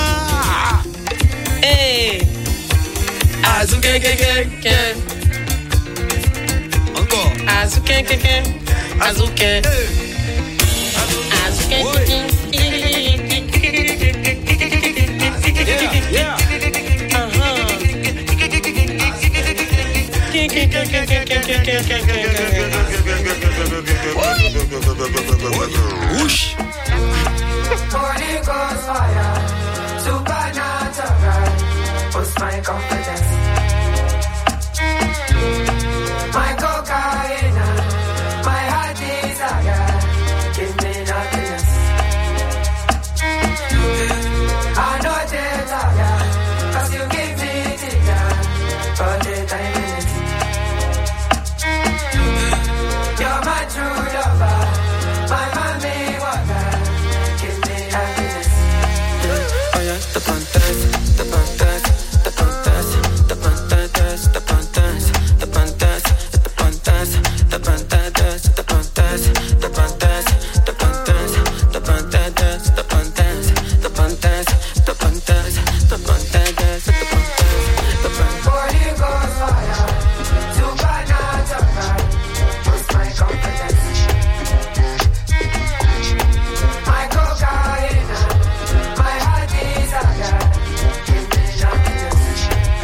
Hey. Azuke, ke, ke, ke. Encore. Azuke, ke, ke. Azuke. Azuke, ke, ke. Yeah, yeah. Ke, ke, ke, ke, ke, ke, ke, ke, ke, Ouch. Morning goes fire, supernatural. What's my confidence? My cocaine, my heart desire. Give me happiness. I know they're tired, 'cause you give me dinner for the time minutes. You're my true lover, my mommy water. Give me happiness. Oh yeah, the pantas, the pantas, the pantas, the pantas, the pantas, the pantas, the pantas, the pantas, the pantas, the pantas, the pantas, the pantas, the pantas, the pantas, the pantas, the pantas, the pantas. Morning goes fire, supernatural. What's my confidence? My cocaine, my heart desire. Give me happiness.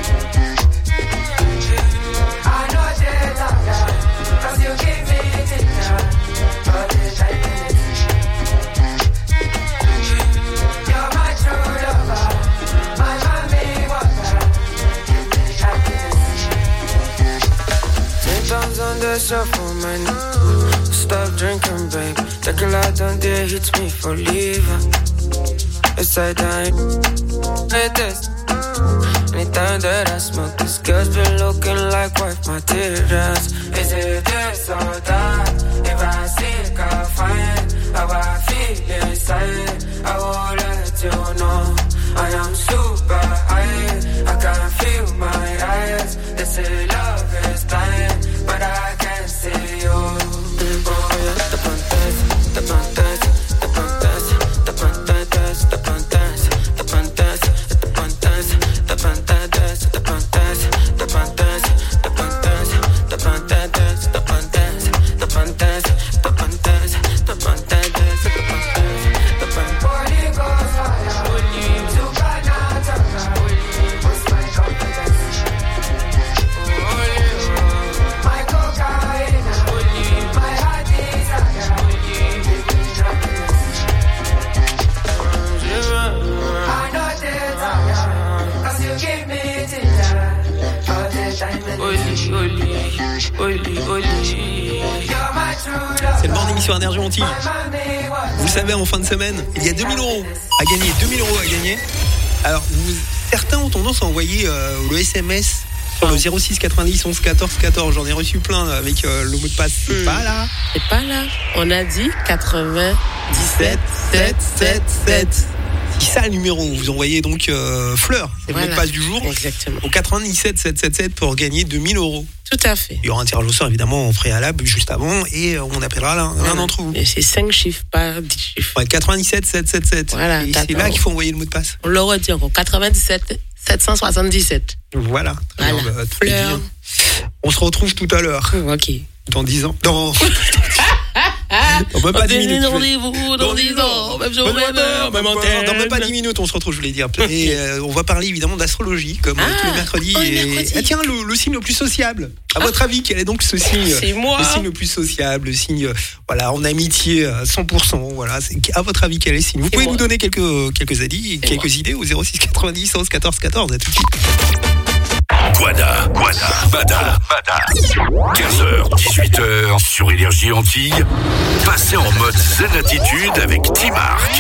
I know they're tired, 'cause you give me dinner for the time minutes. You're my true lover, my mommy water. Give me happiness. Ten pounds on the shuffle, man. Stop drinking, babe. Take a lot on there, hits me for leaving. It's I die. Latest. Anytime that I smoke, this girl's been looking like wife materials. Is it this or that? If I seek, I find how I feel inside. I will let you know I am super high. I can feel my eyes. They say love is blind, but I can see you. Oh yeah, the pantas, the pantas, the pantas, the pantas, the pantas, the pantas, the pantas, the pantas, the pantas, the pantas, the pantas, the pantas, the pantas, the pantas, the pantas, the pantas, the pantas, the pantas. Morning goes fire, supernatural. C'est le morning sur Énergie Antilles. Vous le savez, en fin de semaine, il y a deux mille euros à gagner. deux mille euros à gagner. Alors, vous, certains ont tendance à envoyer euh, le S M S sur le zéro six quatre-vingt-dix onze quatorze quatorze. J'en ai reçu plein avec euh, le mot de passe. C'est Hmm. pas là. C'est pas là. On a dit quatre-vingt-dix-sept, sept sept sept. C'est ça le numéro. Vous envoyez donc euh, Fleur, c'est le mot de Voilà. passe du jour. Exactement. Au quatre-vingt-dix-sept sept sept sept pour gagner deux mille euros. Tout à fait. Il y aura un tirage au sort évidemment en préalable juste avant et on appellera l'un, l'un d'entre vous. Et c'est cinq chiffres, pas dix chiffres. Ouais, quatre-vingt-dix-sept sept sept sept. Voilà, et c'est là qu'il faut envoyer le mot de passe. On le redit encore. quatre-vingt-dix-sept sept cent soixante-dix-sept. Voilà. Très Voilà. bien, bah, tout est Fleur. dit. On se retrouve tout à l'heure. Ok. Dans dix ans. Dans. Dans même pas dix minutes. Rendez-vous dans dix ans, même jour, même heure, même antenne. Dans même pas dix minutes, on se retrouve, je voulais dire. Et euh, on va parler évidemment d'astrologie, comme euh, tous les mercredis. oh, le et... mercredi. Ah, tiens, le, le signe le plus sociable. À votre avis, quel est donc ce signe? C'est moi. Le signe le plus sociable, le signe, euh, voilà, en amitié à cent pour cent. Voilà, c'est, à votre avis, quel est le signe? Vous pouvez moi. nous donner quelques, quelques, idées, quelques moi. idées au zéro six quatre-vingt-dix onze quatorze quatorze. À tout de suite. Guada, Guada, Bada, Bada. quinze heures, dix-huit heures sur Énergie Antilles. Passez en mode zen attitude avec T-Mark.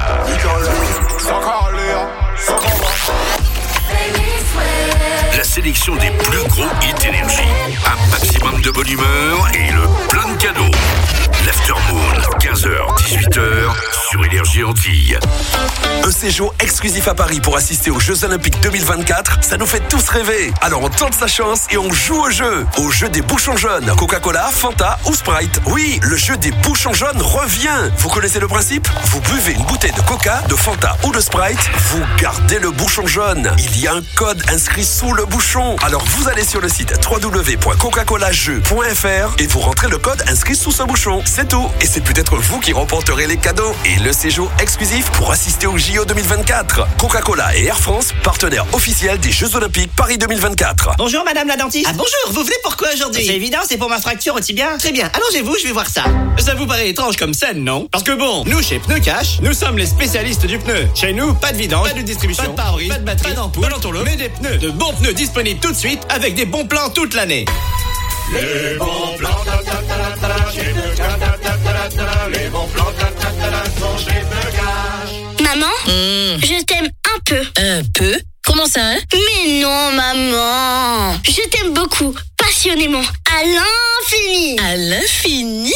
La sélection des plus gros hits énergie. Un maximum de bonne humeur et le plein de cadeaux. L'Aftermoon, quinze heures, dix-huit heures sur Énergie Antilles. Un séjour exclusif à Paris pour assister aux Jeux Olympiques deux mille vingt-quatre, ça nous fait tous rêver. Alors on tente sa chance et on joue au jeu. Au jeu des bouchons jaunes, Coca-Cola, Fanta ou Sprite. Oui, le jeu des bouchons jaunes revient. Vous connaissez le principe? Vous buvez une bouteille de Coca, de Fanta ou de Sprite, vous gardez le bouchon jaune. Il y a un code inscrit sous le bouchon. Alors vous allez sur le site w w w point coca cola jeux point f r et vous rentrez le code inscrit sous ce bouchon. C'est tout. Et c'est peut-être vous qui remporterez les cadeaux et le séjour exclusif pour assister aux J O deux mille vingt-quatre. Coca-Cola et Air France, partenaires officiels des Jeux Olympiques Paris deux mille vingt-quatre. Bonjour madame la dentiste. Ah bonjour, vous venez pourquoi aujourd'hui? C'est évident, c'est pour ma fracture au tibia. Très bien, allongez-vous, je vais voir ça. Ça vous paraît étrange comme scène, non? Parce que bon, nous chez Pneu Cash, nous sommes les spécialistes du pneu. Chez nous, pas de vidange, pas de distribution, pas de pare-brise, pas de batterie, pas d'ampoule, pas d'entourloupe, mais des pneus. De bons pneus disponibles tout de suite avec des bons plans toute l'année. Les bons plans, ta, ta, ta, ta, ta, chez Pneu Cash, ta, ta, ta, ta, ta, les bons plans, ta, ta, ta, ta, sont chez Pneu Cash. Maman, je t'aime un peu. Un peu? Comment ça, hein? Mais non, maman. Je t'aime beaucoup, passionnément, à l'infini. À l'infini?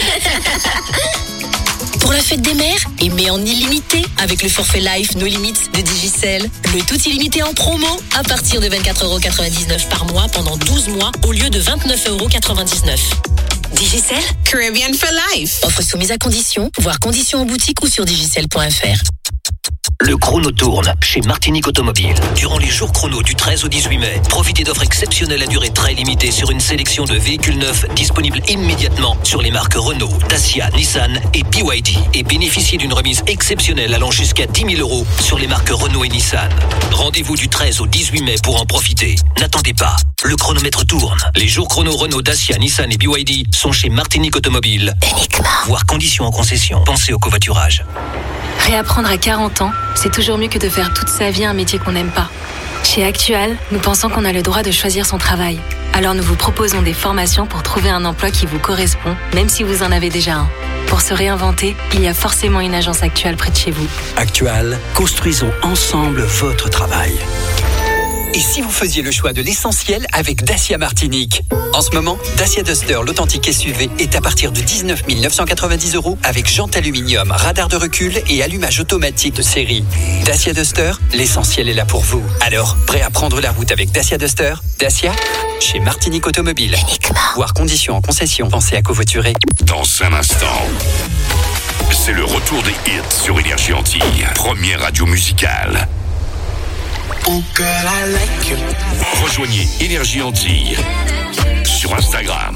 Pour la fête des mères, aimez en illimité avec le forfait Life No Limits de Digicel. Le tout illimité en promo à partir de vingt-quatre euros quatre-vingt-dix-neuf par mois pendant douze mois au lieu de vingt-neuf euros quatre-vingt-dix-neuf. Digicel, Caribbean for Life. Offre soumise à conditions, voire conditions en boutique ou sur digicel point f r. Le chrono tourne chez Martinique Automobile. Durant les jours chrono du treize au dix-huit mai, profitez d'offres exceptionnelles à durée très limitée sur une sélection de véhicules neufs disponibles immédiatement sur les marques Renault, Dacia, Nissan et B Y D et bénéficiez d'une remise exceptionnelle allant jusqu'à dix mille euros sur les marques Renault et Nissan. Rendez-vous du treize au dix-huit mai pour en profiter. N'attendez pas, le chronomètre tourne. Les jours chrono Renault, Dacia, Nissan et B Y D sont chez Martinique Automobile. Uniquement. Voir conditions en concession. Pensez au covoiturage. Réapprendre à quarante ans, c'est toujours mieux que de faire toute sa vie un métier qu'on n'aime pas. Chez Actual, nous pensons qu'on a le droit de choisir son travail. Alors nous vous proposons des formations pour trouver un emploi qui vous correspond, même si vous en avez déjà un. Pour se réinventer, il y a forcément une agence Actual près de chez vous. Actual, construisons ensemble votre travail. Et si vous faisiez le choix de l'essentiel avec Dacia Martinique? En ce moment, Dacia Duster, l'authentique S U V, est à partir de dix-neuf mille neuf cent quatre-vingt-dix euros avec jante aluminium, radar de recul et allumage automatique de série. Dacia Duster, l'essentiel est là pour vous. Alors, prêt à prendre la route avec Dacia Duster? Dacia, chez Martinique Automobile. Uniquement. Voir conditions en concession, pensez à covoiturer. Dans un instant, c'est le retour des hits sur Énergie Antilles. Première radio musicale. Oh girl, I like you. Rejoignez Énergie Antilles sur Instagram.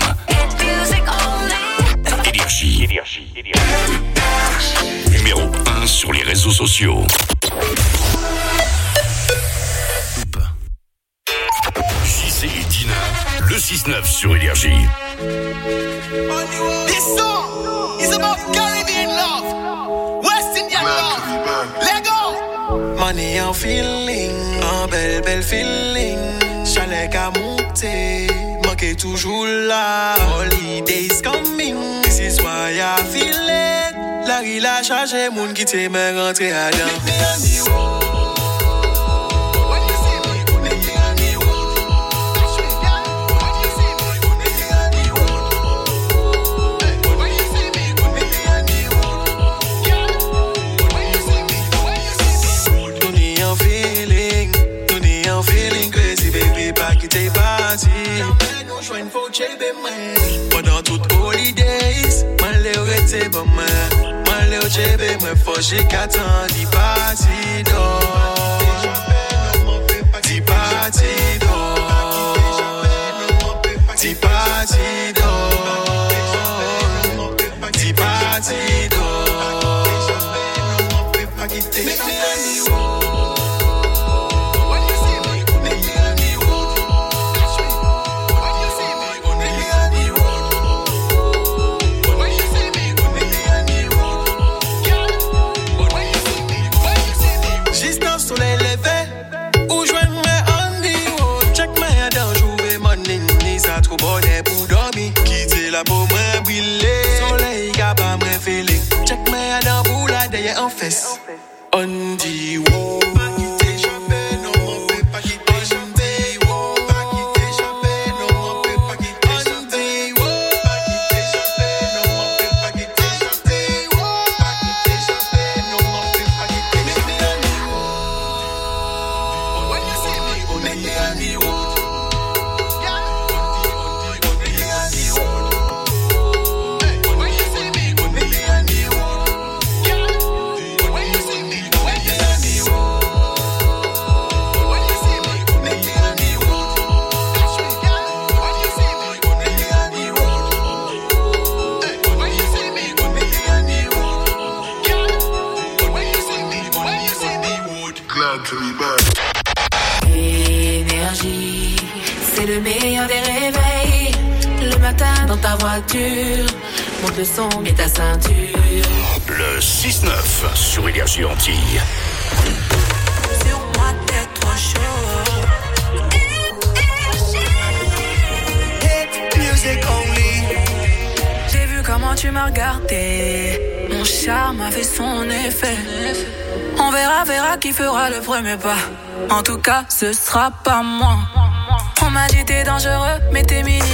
Énergie. Énergie. Numéro un sur les réseaux sociaux. J C et Dina, le six neuf sur Énergie. This song is about Caribbean love, West Indian love. Let go. Money en feeling, un bel bel feeling. Chalet qu'à monter, manquer toujours là. Holidays coming, this is why I feel it. La rue a chargé, moun qui t'aime rentrer à dedans. Pendant toutes holidays, man le rete bon man, man le chebe moi fâché quatre ans di party do, di party do, di party do, di party do. La peau moins brûlée, soleil qui a pas moins feeling. Check me dans boule là derrière en fesse. On dit wow. Énergie, c'est le meilleur des réveils. Le matin dans ta voiture, monte le son, mets ta ceinture. Le six neuf sur Énergie Antilles. Sur moi t'es trop chaud. Hit music only. J'ai vu comment tu m'as regardé. Mon charme a fait son effet. On verra, verra qui fera le premier pas. En tout cas, ce sera pas moi. On m'a dit t'es dangereux, mais t'es mini